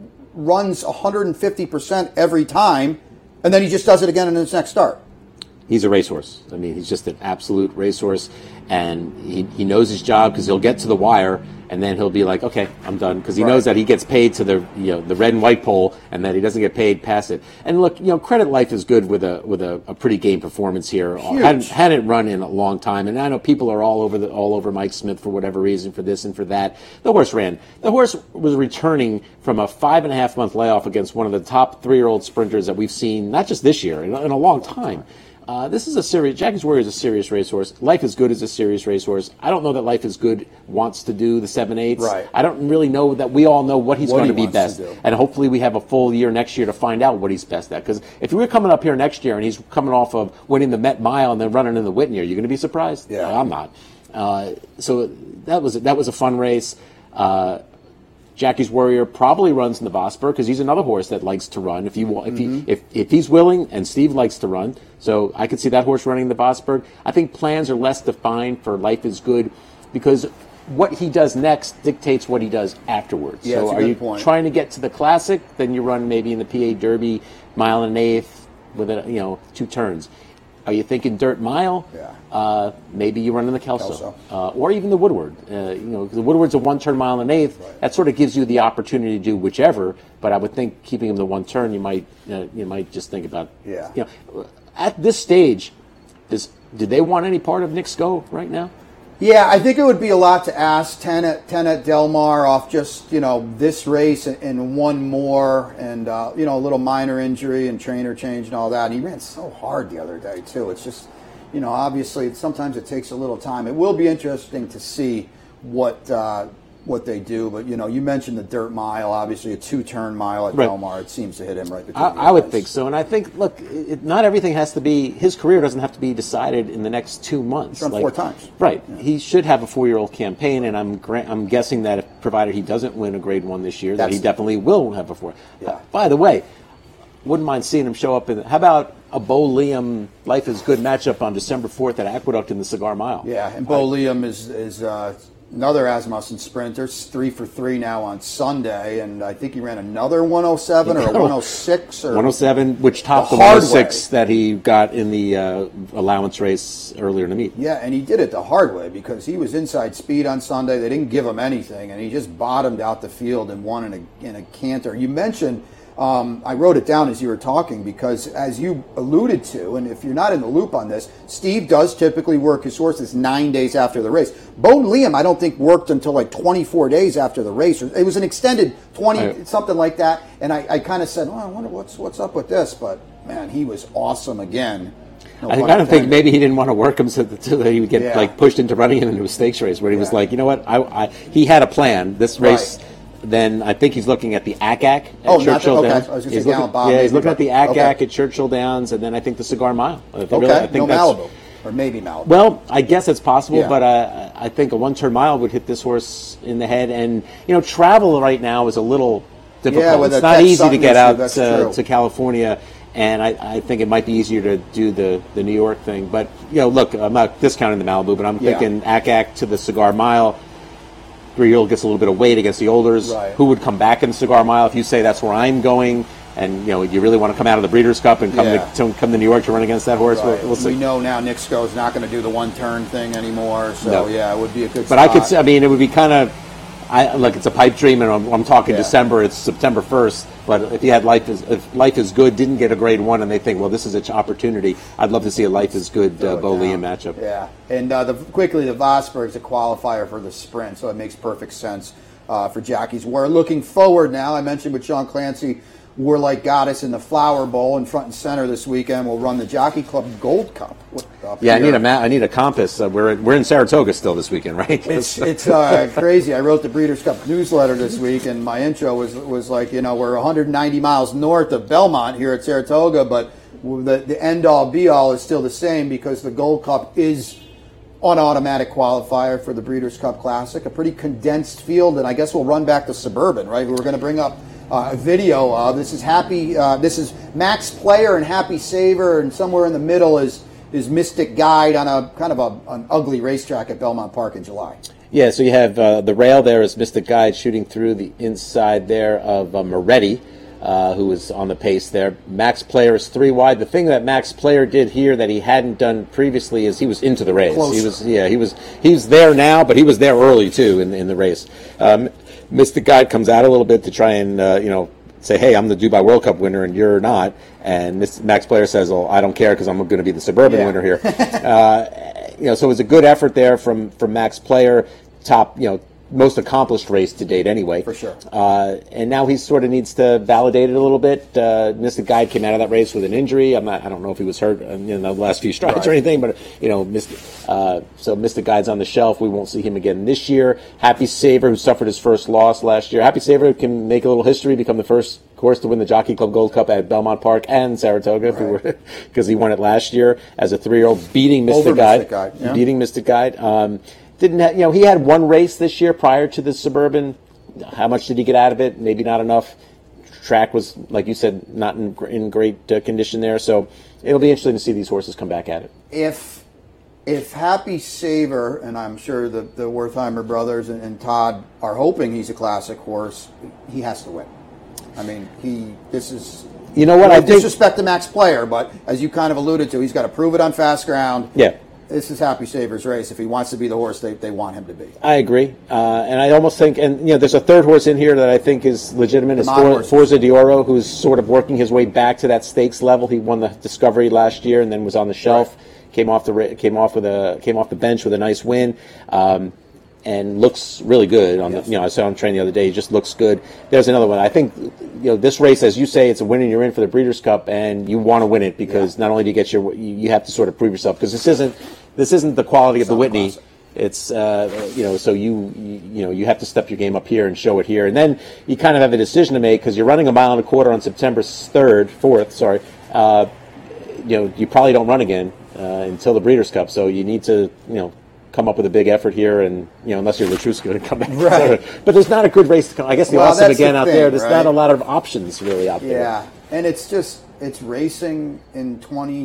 runs one hundred fifty percent every time, and then he just does it again in his next start. He's a racehorse. I mean, he's just an absolute racehorse, and he, he knows his job, because he'll get to the wire, and then he'll be like, okay, I'm done, because he right. knows that he gets paid to the you know the red and white pole, and that he doesn't get paid past it. And look, you know, credit Life is Good with a with a, a pretty game performance here. Hadn't, hadn't run in a long time, and I know people are all over the all over Mike Smith for whatever reason, for this and for that. The horse ran. The horse was returning from a five and a half month layoff against one of the top three year old sprinters that we've seen, not just this year, in, in a long time. Uh, this is a serious. Jackie's Warrior is a serious racehorse. Life is Good is a serious racehorse. I don't know that Life is Good wants to do the seven eights. Right. I don't really know that we all know what he's what going he to be best. To and hopefully we have a full year next year to find out what he's best at. Because if we're coming up here next year and he's coming off of winning the Met Mile and then running in the Whitney, are you going to be surprised? Yeah, I'm not. Uh, so that was that was a fun race. Uh, Jackie's Warrior probably runs in the Vosper, because he's another horse that likes to run. If he if he mm-hmm. if if he's willing, and Steve likes to run, so I could see that horse running the Vosper. I think plans are less defined for Life is Good, because what he does next dictates what he does afterwards. Yeah, so that's a are good you point. trying to get to the Classic? Then you run maybe in the P A Derby, mile and an eighth with a, you know two turns. Are you thinking Dirt Mile? Yeah. Uh, maybe you run in the Kelso, Kelso. Uh, or even the Woodward. Uh, you know, the Woodward's a one-turn mile and an eighth. Right. That sort of gives you the opportunity to do whichever. But I would think keeping him the one turn, you might uh, you might just think about. Yeah. You know, at this stage, does do they want any part of Nick Sco right now? Yeah, I think it would be a lot to ask. ten at ten at Del Mar off just you know this race and, and one more, and uh, you know a little minor injury and trainer change and all that. And he ran so hard the other day too. It's just you know obviously sometimes it takes a little time. It will be interesting to see what uh, what they do. But you know you mentioned the Dirt Mile, obviously a two turn mile at Right. Del Mar. It seems to hit him right between. I, the I would eyes. think so, and I think look, it, not everything has to be. His career doesn't have to be decided in the next two months. He's run four times. Right. Yeah. He should have a four-year-old campaign, and I'm gra- I'm guessing that if, provided he doesn't win a Grade One this year, that That's- he definitely will have a four. Yeah. Uh, by the way, wouldn't mind seeing him show up in. How about a Bo Liam Life is Good matchup on December fourth at Aqueduct in the Cigar Mile? Yeah, and Bo Liam is is uh, another Asmussen sprinter, three for three now on Sunday, and I think he ran another one oh seven or a one oh six or one oh seven, which topped the, the one oh hard six way. that he got in the uh, allowance race earlier in the meet. Yeah, and he did it the hard way because he was inside speed on Sunday. They didn't give him anything, and he just bottomed out the field and won in a, in a canter. You mentioned, um, I wrote it down as you were talking because as you alluded to, and if you're not in the loop on this, Steve does typically work his horses nine days after the race. Bo Liam, I don't think, worked until like twenty-four days after the race. It was an extended twenty, right. something like that, and I, I kind of said, oh, I wonder what's, what's up with this, but man, he was awesome again. No I pun kind of think intended. maybe he didn't want to work him so that, so that he would get Yeah. like pushed into running him into a stakes race where he was Yeah. like, you know what, I, I he had a plan. This race, Right. then I think he's looking at the A C A C at Oh, not the- Churchill okay. Downs. I was gonna He's say looking, Gallant Bob, yeah, he's maybe, looking at the but- A C A C okay. at Churchill Downs, and then I think the Cigar Mile. I think Okay, really- I think no that's- Malibu. Or maybe Malibu. Well, I guess it's possible, Yeah. but uh, I think a one-turn mile would hit this horse in the head. And, you know, travel right now is a little difficult. Yeah, with it's the not Tex easy to Sutton get issue, out that's to, true. to California, and I, I think it might be easier to do the, the New York thing. But, you know, look, I'm not discounting the Malibu, but I'm Yeah. thinking A C A C to the Cigar Mile. Three-year-old gets a little bit of weight against the Olders. Right. Who would come back in the Cigar Mile if you say that's where I'm going? And, you know, you really want to come out of the Breeders' Cup and come, Yeah. to, to come to New York to run against that horse? Right. We'll, we'll see. We know now Nick Sco's not going to do the one-turn thing anymore, so No. yeah, it would be a good But spot. I could, say, I mean, it would be kind of, I look, it's a pipe dream, and I'm, I'm talking Yeah. December. It's September first. But if you had Life is, if Life is Good didn't get a grade one, and they think, well, this is an opportunity, I'd love to see a Life is Good Throw uh, it Bo down. Liam matchup. Yeah, and uh, the, quickly, the Vosburg's a qualifier for the sprint, so it makes perfect sense uh, for Jackie's. We're looking forward now. I mentioned with Sean Clancy, Warlike Goddess in the Flower Bowl in front and center this weekend. We'll run the Jockey Club Gold Cup. What, up Yeah, here. I need a ma- I need a compass. Uh, we're we're in Saratoga still this weekend, right? It's it's uh, crazy. I wrote the Breeders' Cup newsletter this week, and my intro was was like, you know, we're one hundred ninety miles north of Belmont here at Saratoga, but the the end all be all is still the same because the Gold Cup is on automatic qualifier for the Breeders' Cup Classic. A pretty condensed field, and I guess we'll run back to Suburban, right? Who we're going to bring up uh, a video of. This is Happy. Uh, this is Max Player and Happy Saver, and somewhere in the middle is is Mystic Guide on a kind of a, an ugly racetrack at Belmont Park in July. Yeah, so you have uh, the rail there is Mystic Guide shooting through the inside there of uh, Moretti, uh, who is on the pace there. Max Player is three wide. The thing that Max Player did here that he hadn't done previously is he was into the race. Closer. He was, yeah, he was he's there now, but he was there early too in in the race. Um, Mystic Guide comes out a little bit to try and uh, you know say, hey, I'm the Dubai World Cup winner and you're not. And Max Player says, well, I don't care because I'm going to be the Suburban Yeah. winner here. uh, you know, so it was a good effort there from from Max Player. Top, you know, most accomplished race to date anyway. For sure. Uh, and now he sort of needs to validate it a little bit. Uh, Mystic Guide came out of that race with an injury. I'm not, I don't know if he was hurt in the last few strides Right. or anything, but, you know, Mystic, uh, so Mystic Guide's on the shelf. We won't see him again this year. Happy Saver, who suffered his first loss last year. Happy Saver can make a little history, become the first course to win the Jockey Club Gold Cup at Belmont Park and Saratoga, because he won it last year as a three-year-old, beating Mystic Over Guide. Mystic Guide, yeah. Beating Mystic Guide. Um, Didn't have, you know, he had one race this year prior to the Suburban. How much did he get out of it? Maybe not enough. Track was, like you said, not in, in great uh, condition there. So it'll be interesting to see these horses come back at it. If if Happy Saver, and I'm sure the, the Wertheimer brothers and, and Todd are hoping he's a classic horse, he has to win. I mean, he. This is. You know what? No I think. disrespect to Max Player, but as you kind of alluded to, he's got to prove it on fast ground. Yeah. This is Happy Saver's race. If he wants to be the horse they, they want him to be. I agree, uh, and I almost think, and you know, there's a third horse in here that I think is legitimate. Is Mod For, horses. Forza d'Oro, who's sort of working his way back to that stakes level. He won the Discovery last year, and then was on the shelf. Right. Came off the ra- came off with a came off the bench with a nice win, um, and looks really good. On Yes. the, you know, I saw him train the other day. He just looks good. There's another one. I think you know this race, as you say, it's a win and you're in for the Breeders' Cup, and you want to win it because Yeah. not only do you get your, you, you have to sort of prove yourself because this isn't. This isn't the quality of the not Whitney. classic. It's uh, you know, so you, you you know you have to step your game up here and show it here, and then you kind of have a decision to make because you're running a mile and a quarter on September third, fourth. Sorry, uh, you know you probably don't run again uh, until the Breeders' Cup, so you need to you know come up with a big effort here, and you know unless you're Latruska to come back. Right. But there's not a good race to come. I guess the Well, Austin that's the again out thing, there. There's right? not a lot of options really out there. Yeah, and it's just it's racing in twenty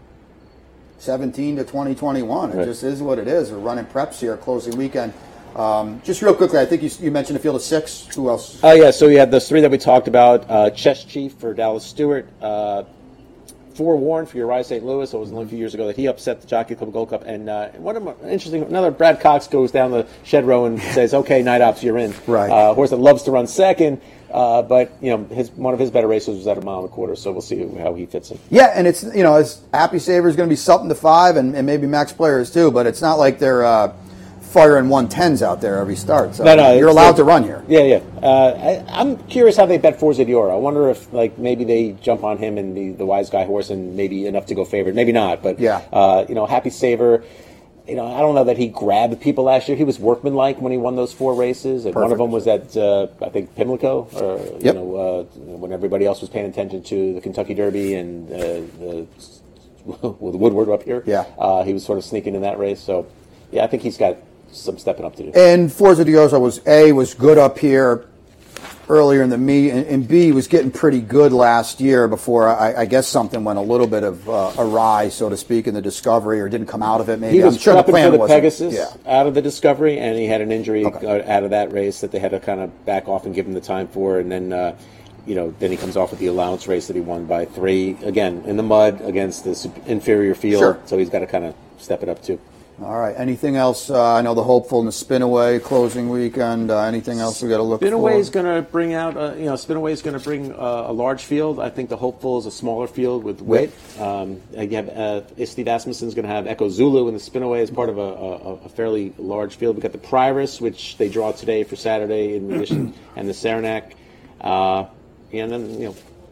seventeen to twenty twenty-one. It Right. just is what it is. We're running preps here, closing weekend. Um, just real quickly, I think you, you mentioned a field of six. Who else? Oh yeah, so you had those three that we talked about. Uh, Chess Chief for Dallas Stewart. Uh, Forewarned for Uriah Saint Louis. It was only a few years ago that he upset the Jockey Club Gold Cup. And uh, one of my interesting, another Brad Cox goes down the shed row and says, "Okay, Night Ops, you're in." Right. Uh, horse that loves to run second, uh, but you know his one of his better races was at a mile and a quarter. So we'll see how he fits in. Yeah, and it's you know, as Happy Saver is going to be something to five, and, and maybe Max Player is too. But it's not like they're uh, firing one tens out there every start. So No, no, you're it's- allowed to run here. Yeah, yeah. Uh, I, I'm curious how they bet Forza d'Oro. I wonder if like maybe they jump on him and the, the wise guy horse and maybe enough to go favored. Maybe not, but Yeah. Uh, you know, Happy Saver. You know, I don't know that he grabbed people last year. He was workmanlike when he won those four races. And one of Perfect. them was at uh, I think Pimlico, or you Yep. know, uh, when everybody else was paying attention to the Kentucky Derby and uh, the with Woodward up here. Yeah. uh, he was sort of sneaking in that race. So, yeah, I think he's got some stepping up to do. And Forza Diosa was A, was good up here earlier in the meet, and, and B, was getting pretty good last year before I, I guess something went a little bit of uh, awry, so to speak, in the Discovery, or didn't come out of it. Maybe He was I'm sure the prepping plan for the wasn't- Pegasus Yeah. out of the Discovery, and he had an injury Okay. uh, out of that race that they had to kind of back off and give him the time for. And then, uh, you know, then he comes off with the allowance race that he won by three, again, in the mud against the sup- inferior field. Sure. So he's got to kind of step it up, too. All right. Anything else? Uh, I know the hopeful in the Spinaway closing weekend. Uh, anything else we got to look Spinaway for? is going to bring out, uh, you know, Spinaway is going to bring uh, a large field. I think the hopeful is a smaller field with Wit. Um, you have uh, Steve Asmussen's going to have Echo Zulu in the Spinaway as part of a, a, a fairly large field. We got the Prioress, which they draw today for Saturday in addition, and the Saranac, uh, and then you know.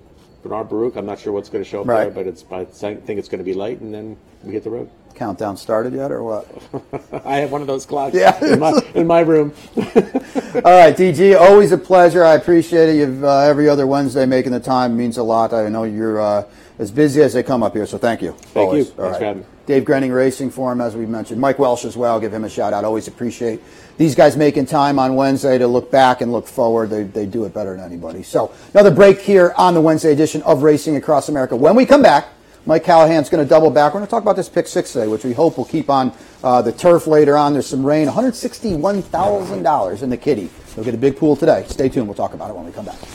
Bernard Baruch. I'm not sure what's going to show up right. there, but it's I think it's going to be light, and then we hit the road. Countdown started yet, or what? I have one of those clocks yeah. in, my, in my room. All right, D G, always a pleasure. I appreciate it. You've uh, every other Wednesday making the time. It means a lot. I know you're uh, as busy as they come up here, so thank you. Thank always. you. All Thanks right. for having me. Dave Grenning Racing Forum, as we mentioned. Mike Welsh as well. Give him a shout out. Always appreciate these guys making time on Wednesday to look back and look forward. They, they do it better than anybody. So another break here on the Wednesday edition of Racing Across America. When we come back, Mike Callahan's going to double back. We're going to talk about this pick six today, which we hope will keep on uh, the turf later on. There's some rain. one hundred sixty-one thousand dollars in the kitty. We'll get a big pool today. Stay tuned. We'll talk about it when we come back.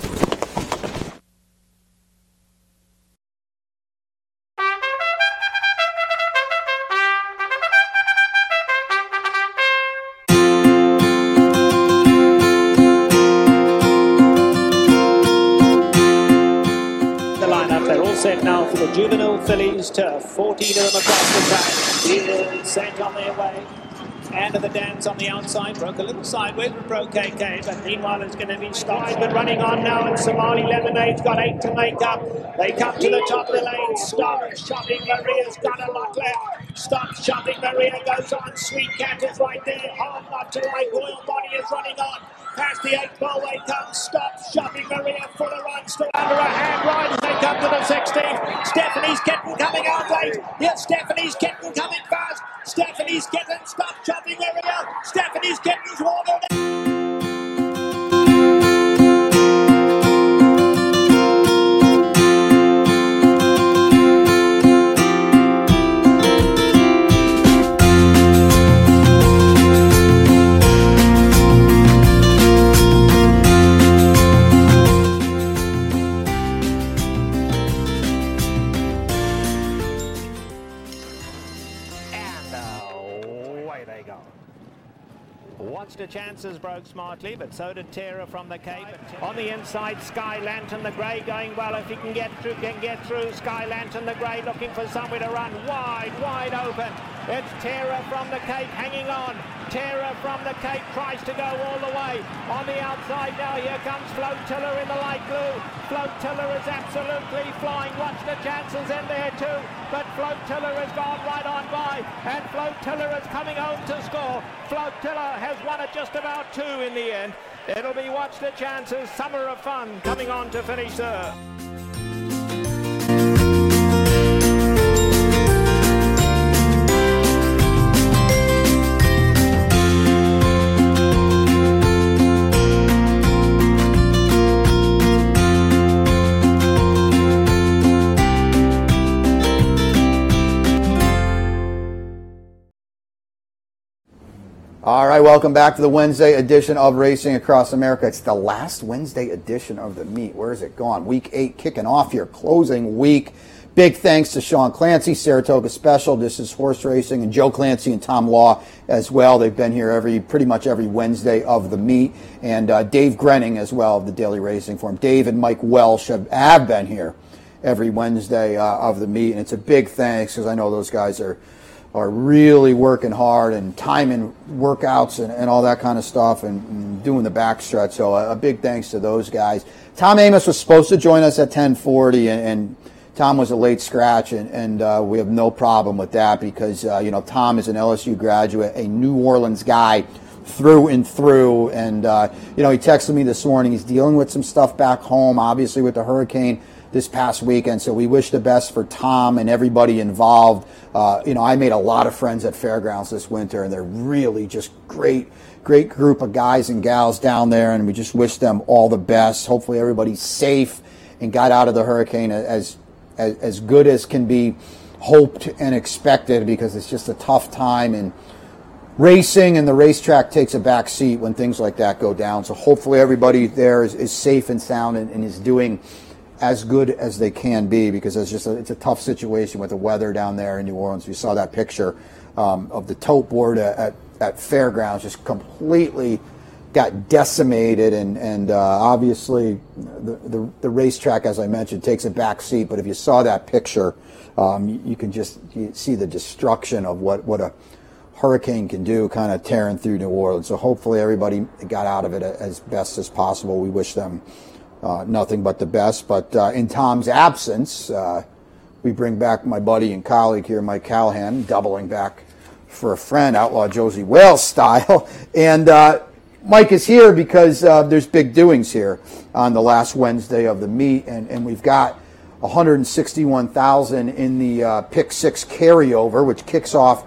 Set now for the juvenile fillies turf. fourteen of them across the track. Field sent on their way. And the dance on the outside. Broke a little sideways with Pro K K, but meanwhile it's going to be stopped. But running on now, and Somali Lemonade's got eight to make up. They come to the top of the lane. Stop Shopping Maria's got a lot left. Stop Shopping Maria goes on. Sweet Cat is right there. Hard not to right. Royal Body is running on. Past the eight ball way comes. Stop Shopping Maria. Fuller run still under a hand ride as they come to the sixteenth. Stephanie's Kitten coming out late. Yes, Stephanie's Kitten coming fast. Stephanie's Kitten. Stop Shopping Maria. Stephanie's Kitten's watered. The chances broke smartly, but so did Terra from the Cape. On the inside, Sky Lantern the Grey going well. If he can get through, can get through. Sky Lantern the Grey looking for somewhere to run. Wide, wide open. It's Terra from the Cape hanging on. Terra from the Cape tries to go all the way. On the outside now, here comes Flotilla in the light blue. Flotilla is absolutely flying. Watch the chances in there too. But Flotilla has gone right on by. And Flotilla is coming home to score. Flotilla has won it just about two in the end. It'll be Watch the Chances, Summer of Fun coming on to finish third. All right, welcome back to the Wednesday edition of Racing Across America. It's the last Wednesday edition of the meet. Where is it gone? Week eight kicking off here, closing week. Big thanks to Sean Clancy, Saratoga Special, This is Horse Racing, and Joe Clancy and Tom Law as well. They've been here every pretty much every Wednesday of the meet. And uh, Dave Grenning as well of the Daily Racing Forum. Dave and Mike Welsh have, have been here every Wednesday uh, of the meet. And it's a big thanks because I know those guys are are really working hard and timing workouts and, and all that kind of stuff and, and doing the backstretch. So a, a big thanks to those guys. Tom Amos was supposed to join us at ten forty, and, and Tom was a late scratch, and, and uh, we have no problem with that because, uh, you know, Tom is an L S U graduate, a New Orleans guy through and through. And, uh, you know, he texted me this morning. He's dealing with some stuff back home, obviously with the hurricane this past weekend. So we wish the best for Tom and everybody involved. Uh, you know, I made a lot of friends at Fairgrounds this winter, and they're really just great, great group of guys and gals down there, and we just wish them all the best. Hopefully everybody's safe and got out of the hurricane as as, as good as can be hoped and expected, because it's just a tough time, and racing and the racetrack takes a back seat when things like that go down. So hopefully everybody there is, is safe and sound and, and is doing as good as they can be, because it's just a, it's a tough situation with the weather down there in New Orleans. You saw that picture um, of the tote board at, at, at Fairgrounds just completely got decimated, and, and uh, obviously the, the, the racetrack, as I mentioned, takes a back seat. But if you saw that picture, um, you, you can just you see the destruction of what, what a hurricane can do, kind of tearing through New Orleans. So hopefully everybody got out of it as best as possible. We wish them uh, nothing but the best. But uh, in Tom's absence, uh, we bring back my buddy and colleague here, Mike Callahan, doubling back for a friend, Outlaw Josie Wales style. And uh, Mike is here because uh, there's big doings here on the last Wednesday of the meet, and, and we've got one hundred sixty-one thousand in the uh, Pick Six carryover, which kicks off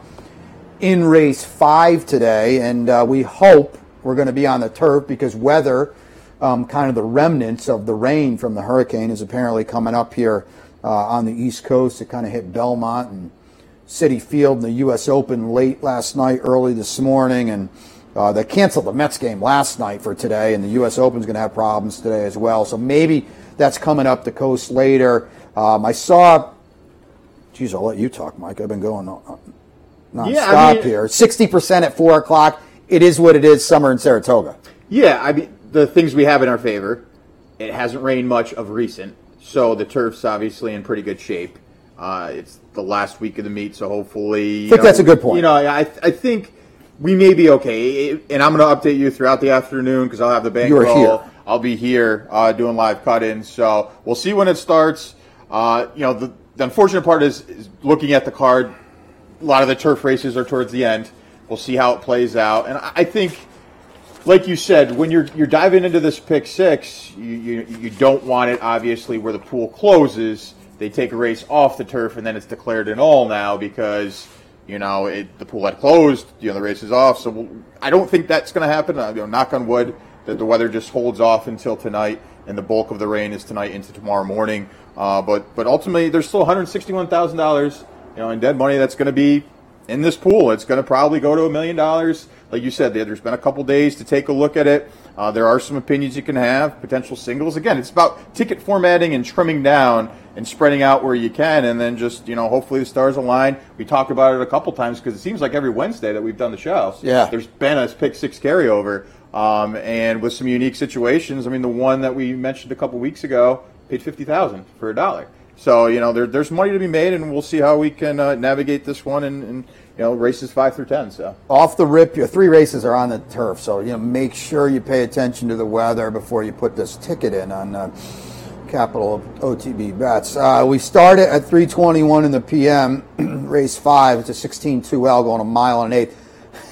in race five today, and uh, we hope we're going to be on the turf because weather, um, kind of the remnants of the rain from the hurricane, is apparently coming up here uh, on the East Coast. It kind of hit Belmont and Citi Field in the U S Open late last night, early this morning, and uh, they canceled the Mets game last night for today, and the U S Open's going to have problems today as well. So maybe that's coming up the coast later. Um, I saw, geez, I'll let you talk, Mike. I've been going nonstop yeah, I mean, here. sixty percent at four o'clock. It is what it is, summer in Saratoga. Yeah, I mean, the things we have in our favor, it hasn't rained much of recent, so the turf's obviously in pretty good shape. Uh, it's the last week of the meet, so hopefully... I think know, that's a good point. You know, I I think we may be okay, and I'm going to update you throughout the afternoon because I'll have the bankroll. You're here. I'll be here uh, doing live cut-ins, so we'll see when it starts. Uh, you know, the, the unfortunate part is, is looking at the card. A lot of the turf races are towards the end. We'll see how it plays out, and I, I think, like you said, when you're you're diving into this pick six, you, you you don't want it obviously where the pool closes. They take a race off the turf, and then it's declared an all now because you know it, the pool had closed. You know the race is off, so we'll, I don't think that's going to happen. Uh, you know, knock on wood that the weather just holds off until tonight, and the bulk of the rain is tonight into tomorrow morning. Uh, but but ultimately, there's still one hundred sixty-one thousand dollars, you know, in dead money that's going to be in this pool. It's going to probably go to a million dollars. Like you said, there's been a couple days to take a look at it. Uh, there are some opinions you can have, potential singles. Again, it's about ticket formatting and trimming down and spreading out where you can, and then just, you know, hopefully the stars align. We talked about it a couple times because it seems like every Wednesday that we've done the show, yeah, there's been a pick six carryover, um, and with some unique situations. I mean, the one that we mentioned a couple weeks ago paid fifty thousand dollars for a dollar. So, you know, there, there's money to be made, and we'll see how we can uh, navigate this one and, and, you know, races five through ten. So off the rip, your three races are on the turf, so, you know, make sure you pay attention to the weather before you put this ticket in on uh, Capital O T B Bets. Uh, we started at three twenty-one in the P M, race five. It's a sixteen two L going a mile and an eighth.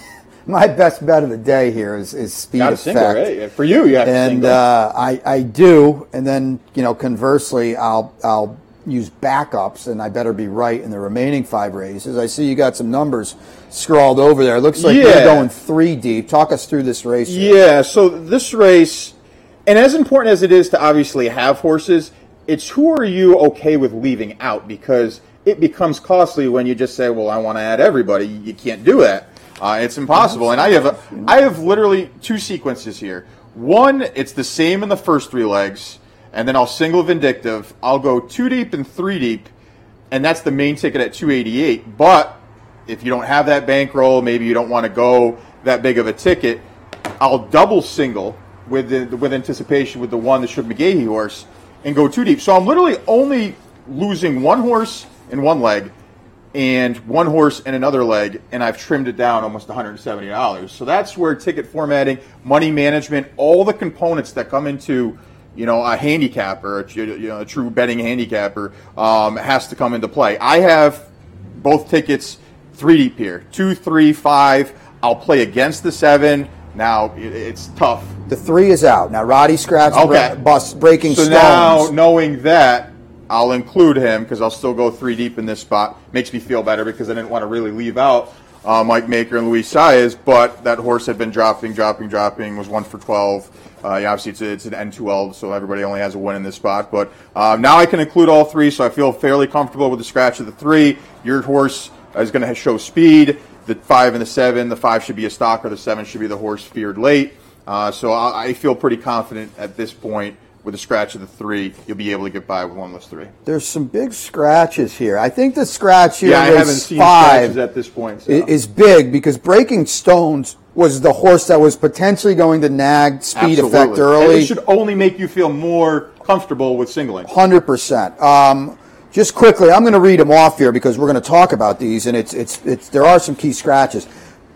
My best bet of the day here is, is speed Got effect. Single, right? For you, you have and to uh, I, I do, and then, you know, conversely, I'll I'll use backups, and I better be right in the remaining five races. I see you got some numbers scrawled over there. It looks like yeah. you're going three deep. Talk us through this race. Yeah, here. So this race, and as important as it is to obviously have horses, it's who are you okay with leaving out, because it becomes costly when you just say, well, I want to add everybody. You can't do that. Uh, it's impossible. And I have a, I have literally two sequences here. One, it's the same in the first three legs, and then I'll single Vindictive. I'll go two deep and three deep, and that's the main ticket at two eighty-eight. But if you don't have that bankroll, maybe you don't want to go that big of a ticket, I'll double single with the, with anticipation with the one, the Shug McGahee horse, and go two deep. So I'm literally only losing one horse in one leg and one horse in another leg, and I've trimmed it down almost one hundred seventy dollars. So that's where ticket formatting, money management, all the components that come into, you know, a handicapper, a, you know, a true betting handicapper, um, has to come into play. I have both tickets three deep here, two, three, five. I'll play against the seven. Now it's tough. The three is out now. Roddy Scratch, okay. bra- bus breaking so stones. Now knowing that, I'll include him because I'll still go three deep in this spot. Makes me feel better because I didn't want to really leave out uh, Mike Maker and Luis Saez, but that horse had been dropping, dropping, dropping. Was one for twelve. Uh, yeah, obviously, it's, a, it's an N two L, so everybody only has a win in this spot. But um, now I can include all three, so I feel fairly comfortable with the scratch of the three. Your horse is going to show speed. The five and the seven, the five should be a stalker. The seven should be the horse feared late. Uh, so I, I feel pretty confident at this point with the scratch of the three, you'll be able to get by with one of those three. There's some big scratches here. I think the scratch here yeah, I is haven't seen five scratches at this point. So. Is big because Breaking Stones was the horse that was potentially going to nag speed Absolutely. effect early. And it should only make you feel more comfortable with singling. one hundred percent. Um, just quickly, I'm going to read them off here because we're going to talk about these, and it's it's it's there are some key scratches.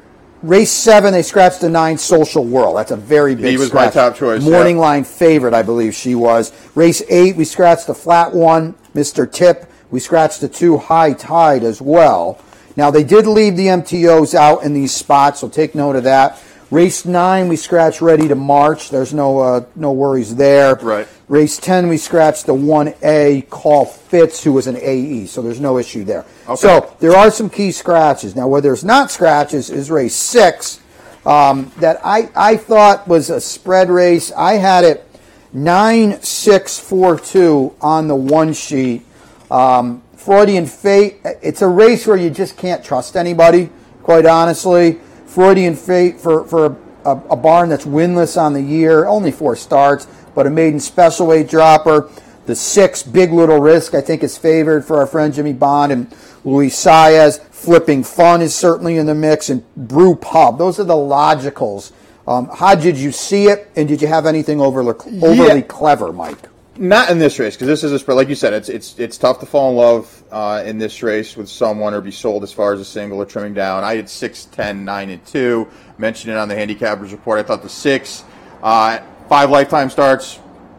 Race seven, they scratched the nine, Social Whirl. That's a very big He was scratch. my top choice. Morning yeah. line favorite, I believe she was. Race eight, we scratched the flat one, Mister Tip. We scratched the two, High Tide, as well. Now, they did leave the M T Os out in these spots, so take note of that. Race nine, we scratched Ready to March. There's no uh, no worries there. Right. Race ten, we scratched the one A, Call Fitz, who was an A E, so there's no issue there. Okay. So there are some key scratches. Now, where there's not scratches is race six, um, that I, I thought was a spread race. I had it nine six four two on the one sheet. Um, Freudian Fate, it's a race where you just can't trust anybody, quite honestly. Freudian Fate for, for a, a barn that's winless on the year, only four starts, but a maiden special weight dropper. The six, Big Little Risk, I think is favored for our friend Jimmy Bond and Luis Saez. Flipping Fun is certainly in the mix, and Brew Pub. Those are the logicals. Um, how did you see it, and did you have anything overly, overly Yeah. clever, Mike? Not in this race, because this is a spread. Like you said, it's it's it's tough to fall in love uh, in this race with someone or be sold as far as a single or trimming down. I had six, ten, nine, and two. Mentioned it on the Handicappers Report. I thought the six, uh, five lifetime starts,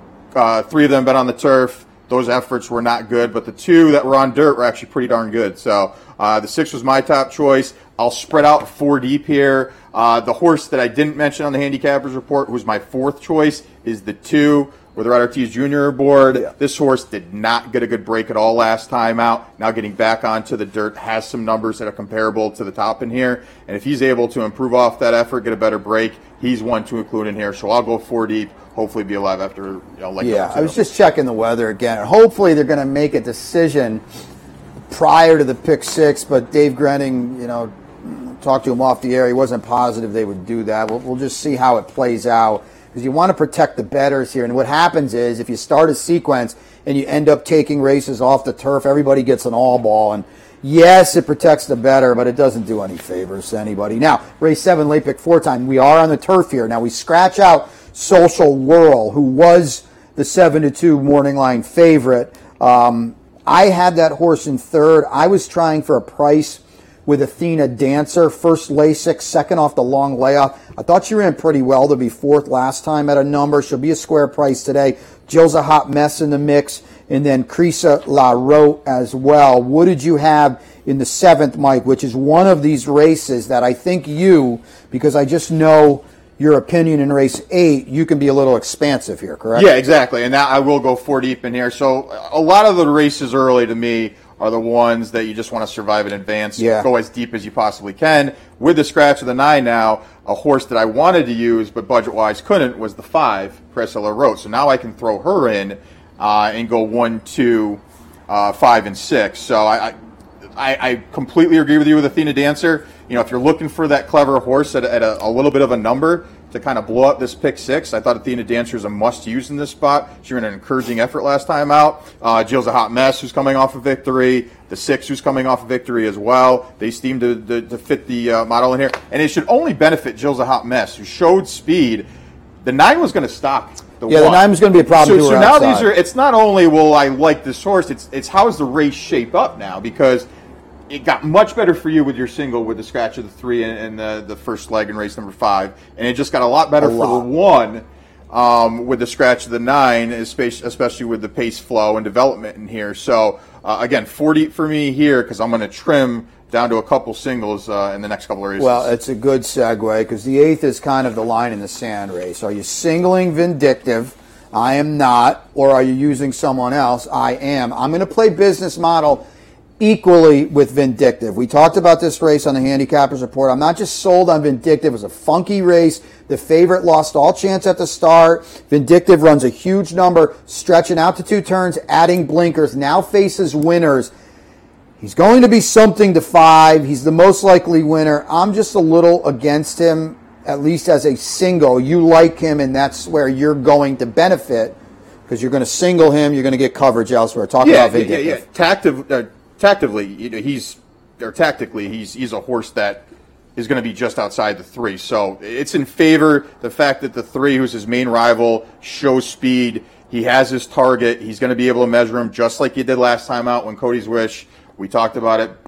uh, three of them been on the turf. Those efforts were not good, but the two that were on dirt were actually pretty darn good. So uh, the six was my top choice. I'll spread out four deep here. Uh, the horse that I didn't mention on the Handicappers Report, who's my fourth choice, is the two, with Red Ortiz Junior aboard. Yeah. This horse did not get a good break at all last time out. Now getting back onto the dirt, has some numbers that are comparable to the top in here. And if he's able to improve off that effort, get a better break, he's one to include in here. So I'll go four deep, hopefully be alive after, you know, like Yeah, I was just checking the weather again. Hopefully they're going to make a decision prior to the pick six, but Dave Grenning, you know, talked to him off the air. He wasn't positive they would do that. We'll, we'll just see how it plays out, because you want to protect the bettors here. And what happens is if you start a sequence and you end up taking races off the turf, everybody gets an all ball. And yes, it protects the bettor, but it doesn't do any favors to anybody. Now, race seven, late pick four time. We are on the turf here. Now we scratch out Social Whirl, who was the seven to two morning line favorite. Um, I had that horse in third. I was trying for a price with Athena Dancer, first Lasix, second off the long layoff. I thought she ran pretty well to be fourth last time at a number. She'll be a square price today. Jill's a hot mess in the mix, and then Crisa La Rote as well. What did you have in the seventh, Mike, which is one of these races that I think you, because I just know your opinion in race eight, you can be a little expansive here, correct? Yeah, exactly. And now I will go four deep in here. So a lot of the races early to me are the ones that you just want to survive in advance. Yeah. Go as deep as you possibly can. With the scratch of the nine now, a horse that I wanted to use but budget-wise couldn't was the five, Crisa La Rote. So now I can throw her in uh, and go one, two, uh, five, and six. So I, I, I completely agree with you with Athena Dancer. You know, if you're looking for that clever horse at, at a, a little bit of a number to kind of blow up this pick six, I thought Athena Dancer is a must-use in this spot. She ran an encouraging effort last time out. Uh, Jill's a hot mess, who's coming off a victory. The six, who's coming off a victory as well. They seem to, to, to fit the uh, model in here. And it should only benefit Jill's a hot mess, who showed speed. The nine was going to stop the yeah, one. the nine was going to be a problem. So, so now outside. These are, it's not only will I like this horse, it's, it's how does the race shape up now? Because it got much better for you with your single with the scratch of the three and, and the, the first leg in race number five. And it just got a lot better a for lot. the one um, with the scratch of the nine, especially with the pace flow and development in here. So, uh, again, forty for me here because I'm going to trim down to a couple singles uh, in the next couple of races. Well, it's a good segue because the eighth is kind of the line in the sand race. Are you singling Vindictive? I am not. Or are you using someone else? I am. I'm going to play business model equally with Vindictive. We talked about this race on the Handicappers Report. I'm not just sold on Vindictive. It was a funky race. The favorite lost all chance at the start. Vindictive runs a huge number, stretching out to two turns, adding blinkers, now faces winners. He's going to be something to five. He's the most likely winner. I'm just a little against him, at least as a single. You like him, and that's where you're going to benefit because you're going to single him. You're going to get coverage elsewhere. Talk yeah, about Vindictive. Yeah, yeah. Tactive, uh, tactically, you know, he's or tactically, he's he's a horse that is going to be just outside the three. So it's in favor. The fact that the three, who's his main rival, shows speed. He has his target. He's going to be able to measure him just like he did last time out when Cody's Wish. We talked about it.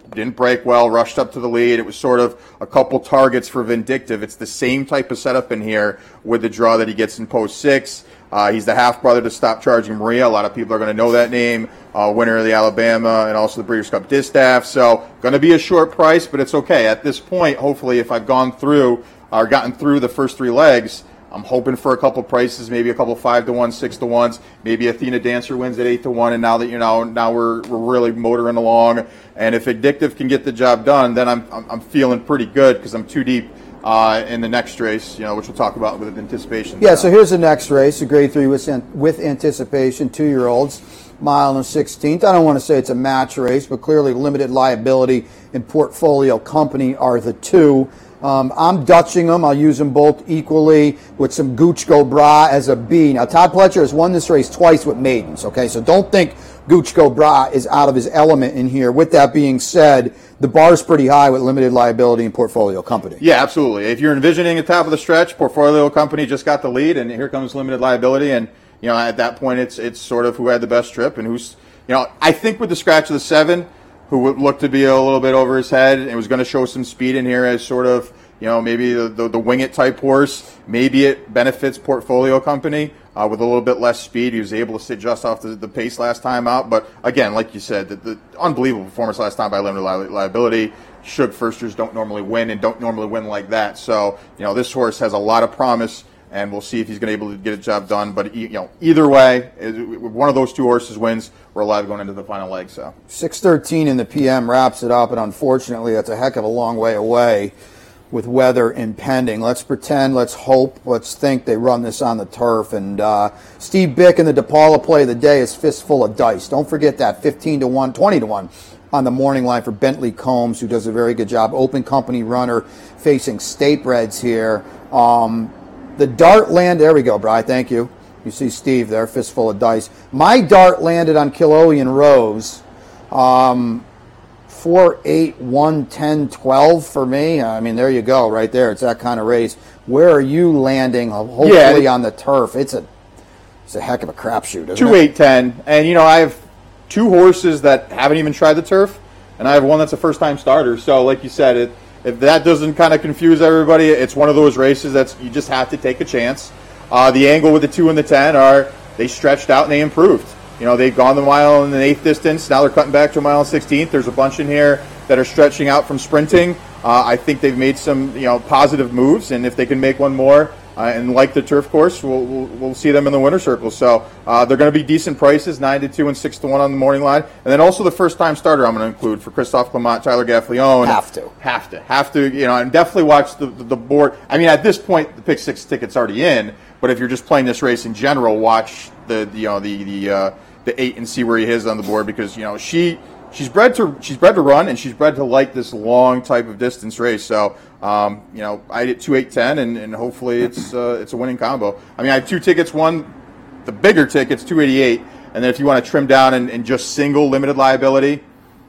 didn't break well, rushed up to the lead. It was sort of a couple targets for Vindictive. It's the same type of setup in here with the draw that he gets in post six. Uh, he's the half-brother to Stop Charging Maria. A lot of people are going to know that name. Uh, winner of the Alabama and also the Breeders' Cup Distaff. So going to be a short price, but it's okay. At this point, hopefully, if I've gone through or gotten through the first three legs, I'm hoping for a couple prices, maybe a couple five to one, six to ones. Maybe Athena Dancer wins at eight to one, and now that you know, now we're we're really motoring along. And if Addictive can get the job done, then I'm I'm, I'm feeling pretty good because I'm too deep uh, in the next race, you know, which we'll talk about with anticipation. Yeah. So here's the next race, a Grade Three with with anticipation, two year olds, mile and a sixteenth. I don't want to say it's a match race, but clearly Limited Liability and Portfolio Company are the two. Um, I'm Dutching them. I'll use them both equally with some Gooch Go Bra as a B. Now, Todd Pletcher has won this race twice with maidens, okay? So don't think Gooch Go Bra is out of his element in here. With that being said, the bar's pretty high with Limited Liability and Portfolio Company. Yeah, absolutely. If you're envisioning a top of the stretch, Portfolio Company just got the lead, and here comes Limited Liability. And, you know, at that point, it's it's sort of who had the best trip and who's, you know, I think with the scratch of the seven, who would look to be a little bit over his head and was going to show some speed in here as sort of, you know, maybe the, the, the wing it type horse. Maybe it benefits Portfolio Company uh, with a little bit less speed. He was able to sit just off the, the pace last time out. But again, like you said, the, the unbelievable performance last time by Limited Li- Liability. Shook firsters don't normally win and don't normally win like that. So, you know, this horse has a lot of promise, and we'll see if he's going to be able to get a job done. But, you know, either way, one of those two horses wins, we're alive going into the final leg. So six thirteen in the P M wraps it up, and unfortunately that's a heck of a long way away with weather impending. Let's pretend, let's hope, let's think they run this on the turf. And uh, Steve Bick in the DePaula play of the day is Fistful of Dice. Don't forget that, fifteen to one, twenty to one on the morning line for Bentley Combs, who does a very good job. Open company runner facing State Breds here. Um, the dart land, there we go, Bri, thank you. You see Steve there, Fistful of Dice. My dart landed on Killowian Rose. Um, four, eight, one, ten, twelve for me. I mean, there you go, right there. It's that kind of race. Where are you landing? Hopefully yeah, on the turf. It's a it's a heck of a crapshoot, isn't two, it? eight, ten. And, you know, I have two horses that haven't even tried the turf, and I have one that's a first-time starter. So, like you said, it, if that doesn't kind of confuse everybody, it's one of those races that's you just have to take a chance. Uh, the angle with the two and the ten are they stretched out and they improved. You know, they've gone the mile in the eighth distance. Now they're cutting back to a mile and sixteenth. There's a bunch in here that are stretching out from sprinting. Uh, I think they've made some, you know, positive moves, and if they can make one more uh, and like the turf course, we'll, we'll we'll see them in the winner circle. So uh, they're going to be decent prices, nine to two and six to one on the morning line, and then also the first time starter I'm going to include for Christophe Clement, Tyler Gaffalione. Have to, have to, have to. You know, and definitely watch the, the the board. I mean, at this point, the pick six ticket's already in, but if you're just playing this race in general, watch the, the you know the the. Uh, the eight and see where he is on the board, because you know she she's bred to she's bred to run, and she's bred to like this long type of distance race. So um, you know I did two, eight, ten, and, and hopefully it's uh, it's a winning combo. I mean, I have two tickets. One, the bigger ticket's two eighty-eight, and then if you want to trim down and, and just single Limited Liability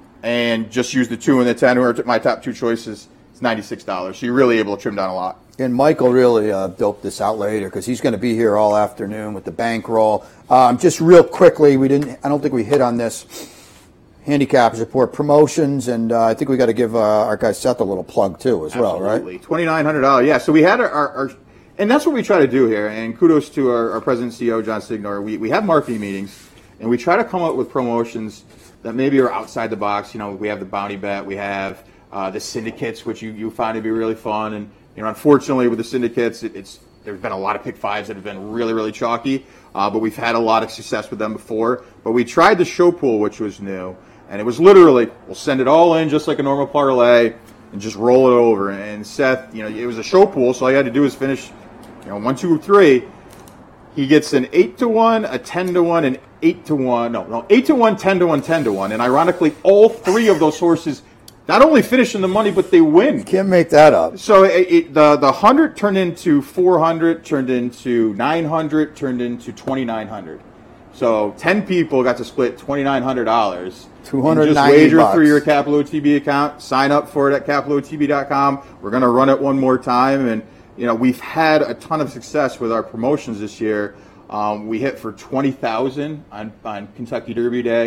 and just use the two and the ten, who are my top two choices, it's ninety-six dollars. So you're really able to trim down a lot. And Michael really uh, doped this out later because he's going to be here all afternoon with the bankroll. Um, just real quickly, we didn't. I don't think we hit on this. Handicappers report promotions, and uh, I think we got to give uh, our guy Seth a little plug too, as Absolutely. well, right? twenty-nine hundred dollars. Yeah. So we had our, our, our, and that's what we try to do here. And kudos to our, our president and C E O John Signor. We we have marketing meetings, and we try to come up with promotions that maybe are outside the box. You know, we have the bounty bet, we have uh, the syndicates, which you you find to be really fun. And you know, unfortunately, with the syndicates, it, it's there's been a lot of pick fives that have been really, really chalky, uh, but we've had a lot of success with them before. But we tried the show pool, which was new, and it was literally, we'll send it all in just like a normal parlay and just roll it over. And Seth, you know, it was a show pool, so all you had to do was finish, you know, one, two, three. He gets an eight to one, a ten to one, and eight to one. No, no, eight to one, ten to one, ten to one. And ironically, all three of those horses not only finish in the money, but they win. Can't make that up. So it, it, the the hundred turned into four hundred, turned into nine hundred, turned into twenty nine hundred. So ten people got to split twenty nine hundred dollars. Two hundred ninety Just wager bucks. through your Capital O T B account. Sign up for it at capital O T B dot com. We're going to run it one more time, and you know we've had a ton of success with our promotions this year. Um, we hit for twenty thousand on on Kentucky Derby Day.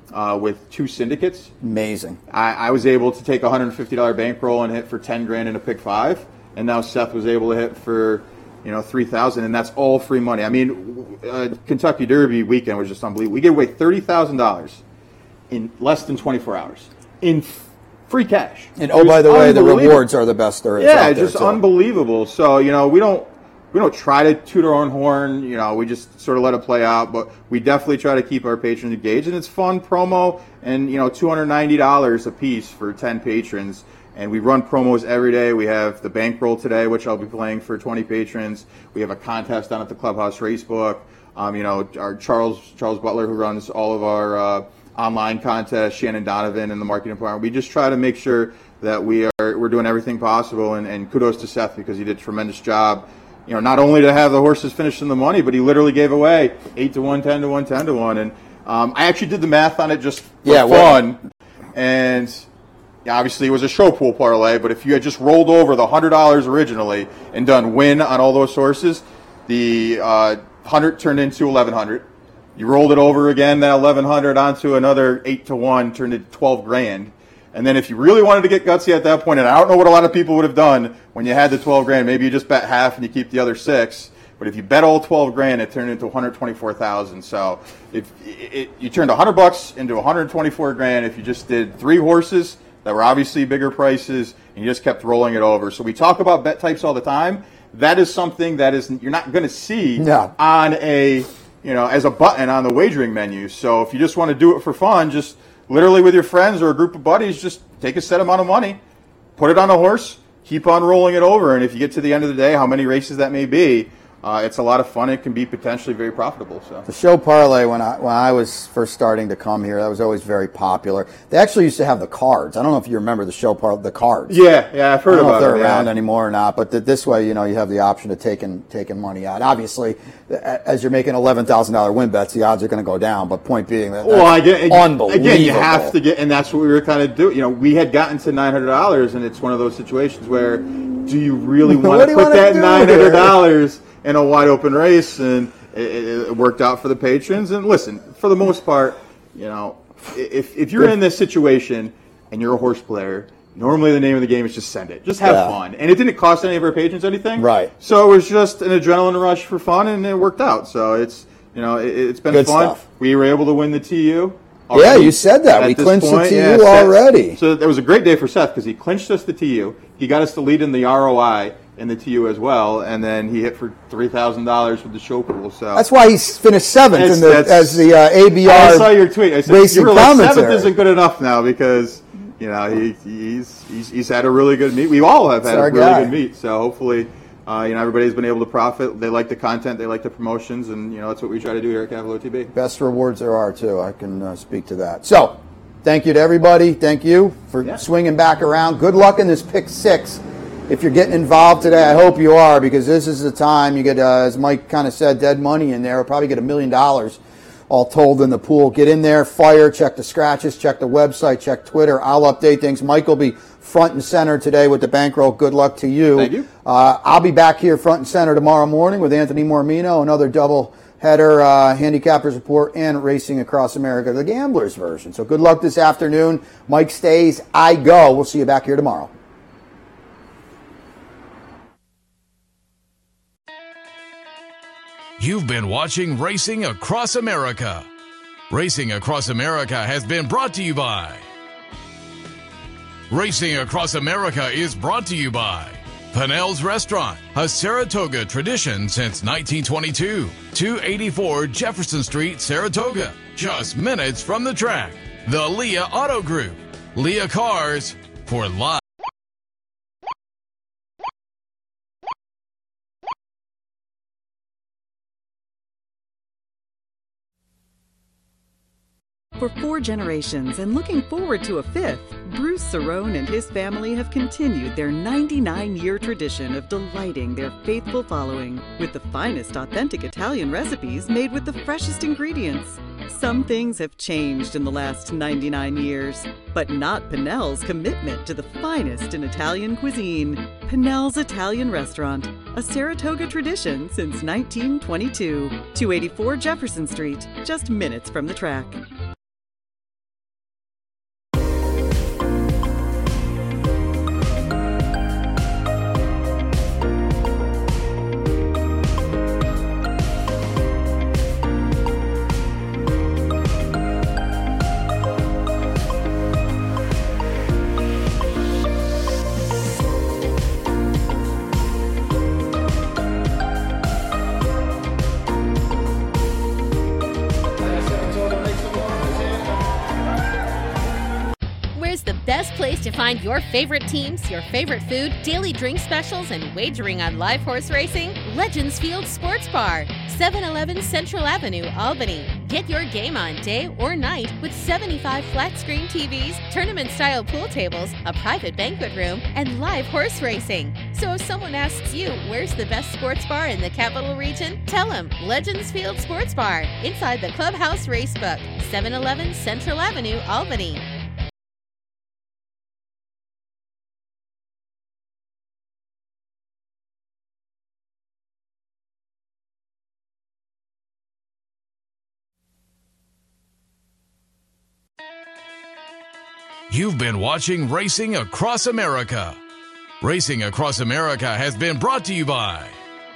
uh, with two syndicates. Amazing. I, I was able to take a one hundred fifty dollars bankroll and hit for ten grand in a pick five, and now Seth was able to hit for, you know, three thousand, and that's all free money. I mean, uh, Kentucky Derby weekend was just unbelievable. We gave away thirty thousand dollars in less than twenty-four hours in f- free cash. And oh, by the way, the rewards are the best there is. Yeah, out there just too. Unbelievable. So, you know, we don't we don't try to toot our own horn. You know, we just sort of let it play out. But we definitely try to keep our patrons engaged, and it's fun promo. And you know, two hundred ninety dollars a piece for ten patrons. And we run promos every day. We have the bankroll today, which I'll be playing for twenty patrons. We have a contest down at the Clubhouse Racebook. Um, you know, our Charles Charles Butler, who runs all of our uh, online contests, Shannon Donovan and the marketing department. We just try to make sure that we are we're doing everything possible. And, and kudos to Seth, because he did a tremendous job. You know, not only to have the horses finish in the money, but he literally gave away eight to one, ten to one, ten to one. And um, I actually did the math on it just for yeah, fun. Well, and obviously, it was a show pool parlay, but if you had just rolled over the one hundred dollars originally and done win on all those sources, the uh, one hundred turned into eleven hundred. You rolled it over again, that eleven hundred onto another eight to one, turned into twelve grand. And then if you really wanted to get gutsy at that point, and I don't know what a lot of people would have done when you had the twelve grand, maybe you just bet half and you keep the other six. But if you bet all twelve grand, it turned into one hundred twenty-four thousand. So if it, it, you turned one hundred bucks into one hundred twenty-four grand if you just did three horses that were obviously bigger prices, and you just kept rolling it over. So we talk about bet types all the time. That is something that is you're not going to see no. on a, you know, as a button on the wagering menu. So if you just want to do it for fun, just literally with your friends or a group of buddies, just take a set amount of money, put it on a horse, keep on rolling it over, and if you get to the end of the day, how many races that may be, Uh, it's a lot of fun. It can be potentially very profitable. So the show parlay, when I when I was first starting to come here, that was always very popular. They actually used to have the cards. I don't know if you remember the show parlay, the cards. Yeah, yeah, I've heard I don't about know if they're it, around yeah. anymore or not. But th- this way, you know, you have the option of taking taking money out. Obviously, as you're making eleven thousand dollar win bets, the odds are going to go down. But point being that well, I get, unbelievable. Again, you have to get, and that's what we were kind of doing. You know, we had gotten to nine hundred dollars, and it's one of those situations where, do you really want to put that nine hundred dollars in a wide open race? And it, it worked out for the patrons. And listen, for the most part, you know, if if you're in this situation and you're a horse player, normally the name of the game is just send it, just have Yeah. fun. And it didn't cost any of our patrons anything, Right. So it was just an adrenaline rush for fun, and it worked out. So it's you know it, it's been Good fun. stuff. We were able to win the T U. Yeah, already you said that. at We this clinched point. the T U Yeah, Seth- already. So that was a great day for Seth because he clinched us the T U. He got us to lead in the R O I in the T U as well, and then he hit for three thousand dollars with the show pool. So That's why he's finished seventh in the, That's- as the uh, A B R I saw your tweet. I said racing you were like, commentary. seventh isn't good enough now because you know he, he's, he's he's had a really good meet. We all have had It's a our really guy. good meet. So hopefully, uh, you know everybody's been able to profit. They like the content, they like the promotions, and you know that's what we try to do here at Capital O T B. Best rewards there are, too. I can uh, speak to that. So, thank you to everybody. Thank you for Yeah. swinging back around. Good luck in this pick six. If you're getting involved today, I hope you are, because this is the time you get, uh, as Mike kind of said, dead money in there. We'll probably get a million dollars all told in the pool. Get in there, fire, check the scratches, check the website, check Twitter. I'll update things. Mike will be front and center today with the bankroll. Good luck to you. Thank you. Uh, I'll be back here front and center tomorrow morning with Anthony Mormino, another double header, uh, Handicappers Report, and Racing Across America, the Gamblers version. So good luck this afternoon. Mike stays, I go. We'll see you back here tomorrow. You've been watching Racing Across America. Racing Across America has been brought to you by... Racing Across America is brought to you by Pinnell's Restaurant, a Saratoga tradition since nineteen twenty-two. two eighty-four Jefferson Street, Saratoga, just minutes from the track. The Leah Auto Group, Leah Cars for life. For four generations and looking forward to a fifth, Bruce Cerrone and his family have continued their ninety-nine-year tradition of delighting their faithful following with the finest authentic Italian recipes made with the freshest ingredients. Some things have changed in the last ninety-nine years, but not Pinnell's commitment to the finest in Italian cuisine. Pinnell's Italian Restaurant, a Saratoga tradition since nineteen twenty-two. two eighty-four Jefferson Street, just minutes from the track. Where's the best place to find your favorite teams, your favorite food, daily drink specials, and wagering on live horse racing? Legends Field Sports Bar, seven eleven Central Avenue, Albany. Get your game on day or night with seventy-five flat-screen T Vs, tournament-style pool tables, a private banquet room, and live horse racing. So if someone asks you, where's the best sports bar in the capital region? Tell them Legends Field Sports Bar, inside the Clubhouse Racebook, seven eleven Central Avenue, Albany. You've been watching Racing Across America. Racing Across America has been brought to you by...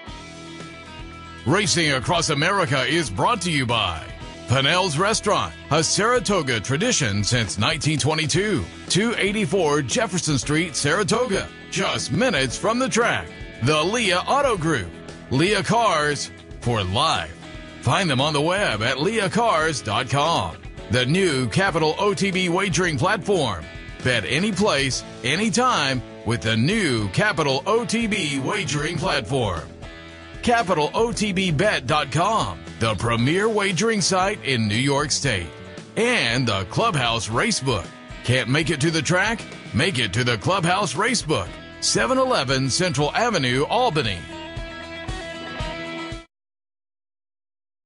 Racing Across America is brought to you by Pinnell's Restaurant, a Saratoga tradition since nineteen twenty-two. two eighty-four Jefferson Street, Saratoga, just minutes from the track. The Leah Auto Group, Leah Cars for life. Find them on the web at leah cars dot com. The new Capital O T B wagering platform. Bet any place, anytime with the new Capital O T B wagering platform. Capital O T B bet dot com, the premier wagering site in New York State. And the Clubhouse Racebook. Can't make it to the track? Make it to the Clubhouse Racebook, seven eleven Central Avenue, Albany.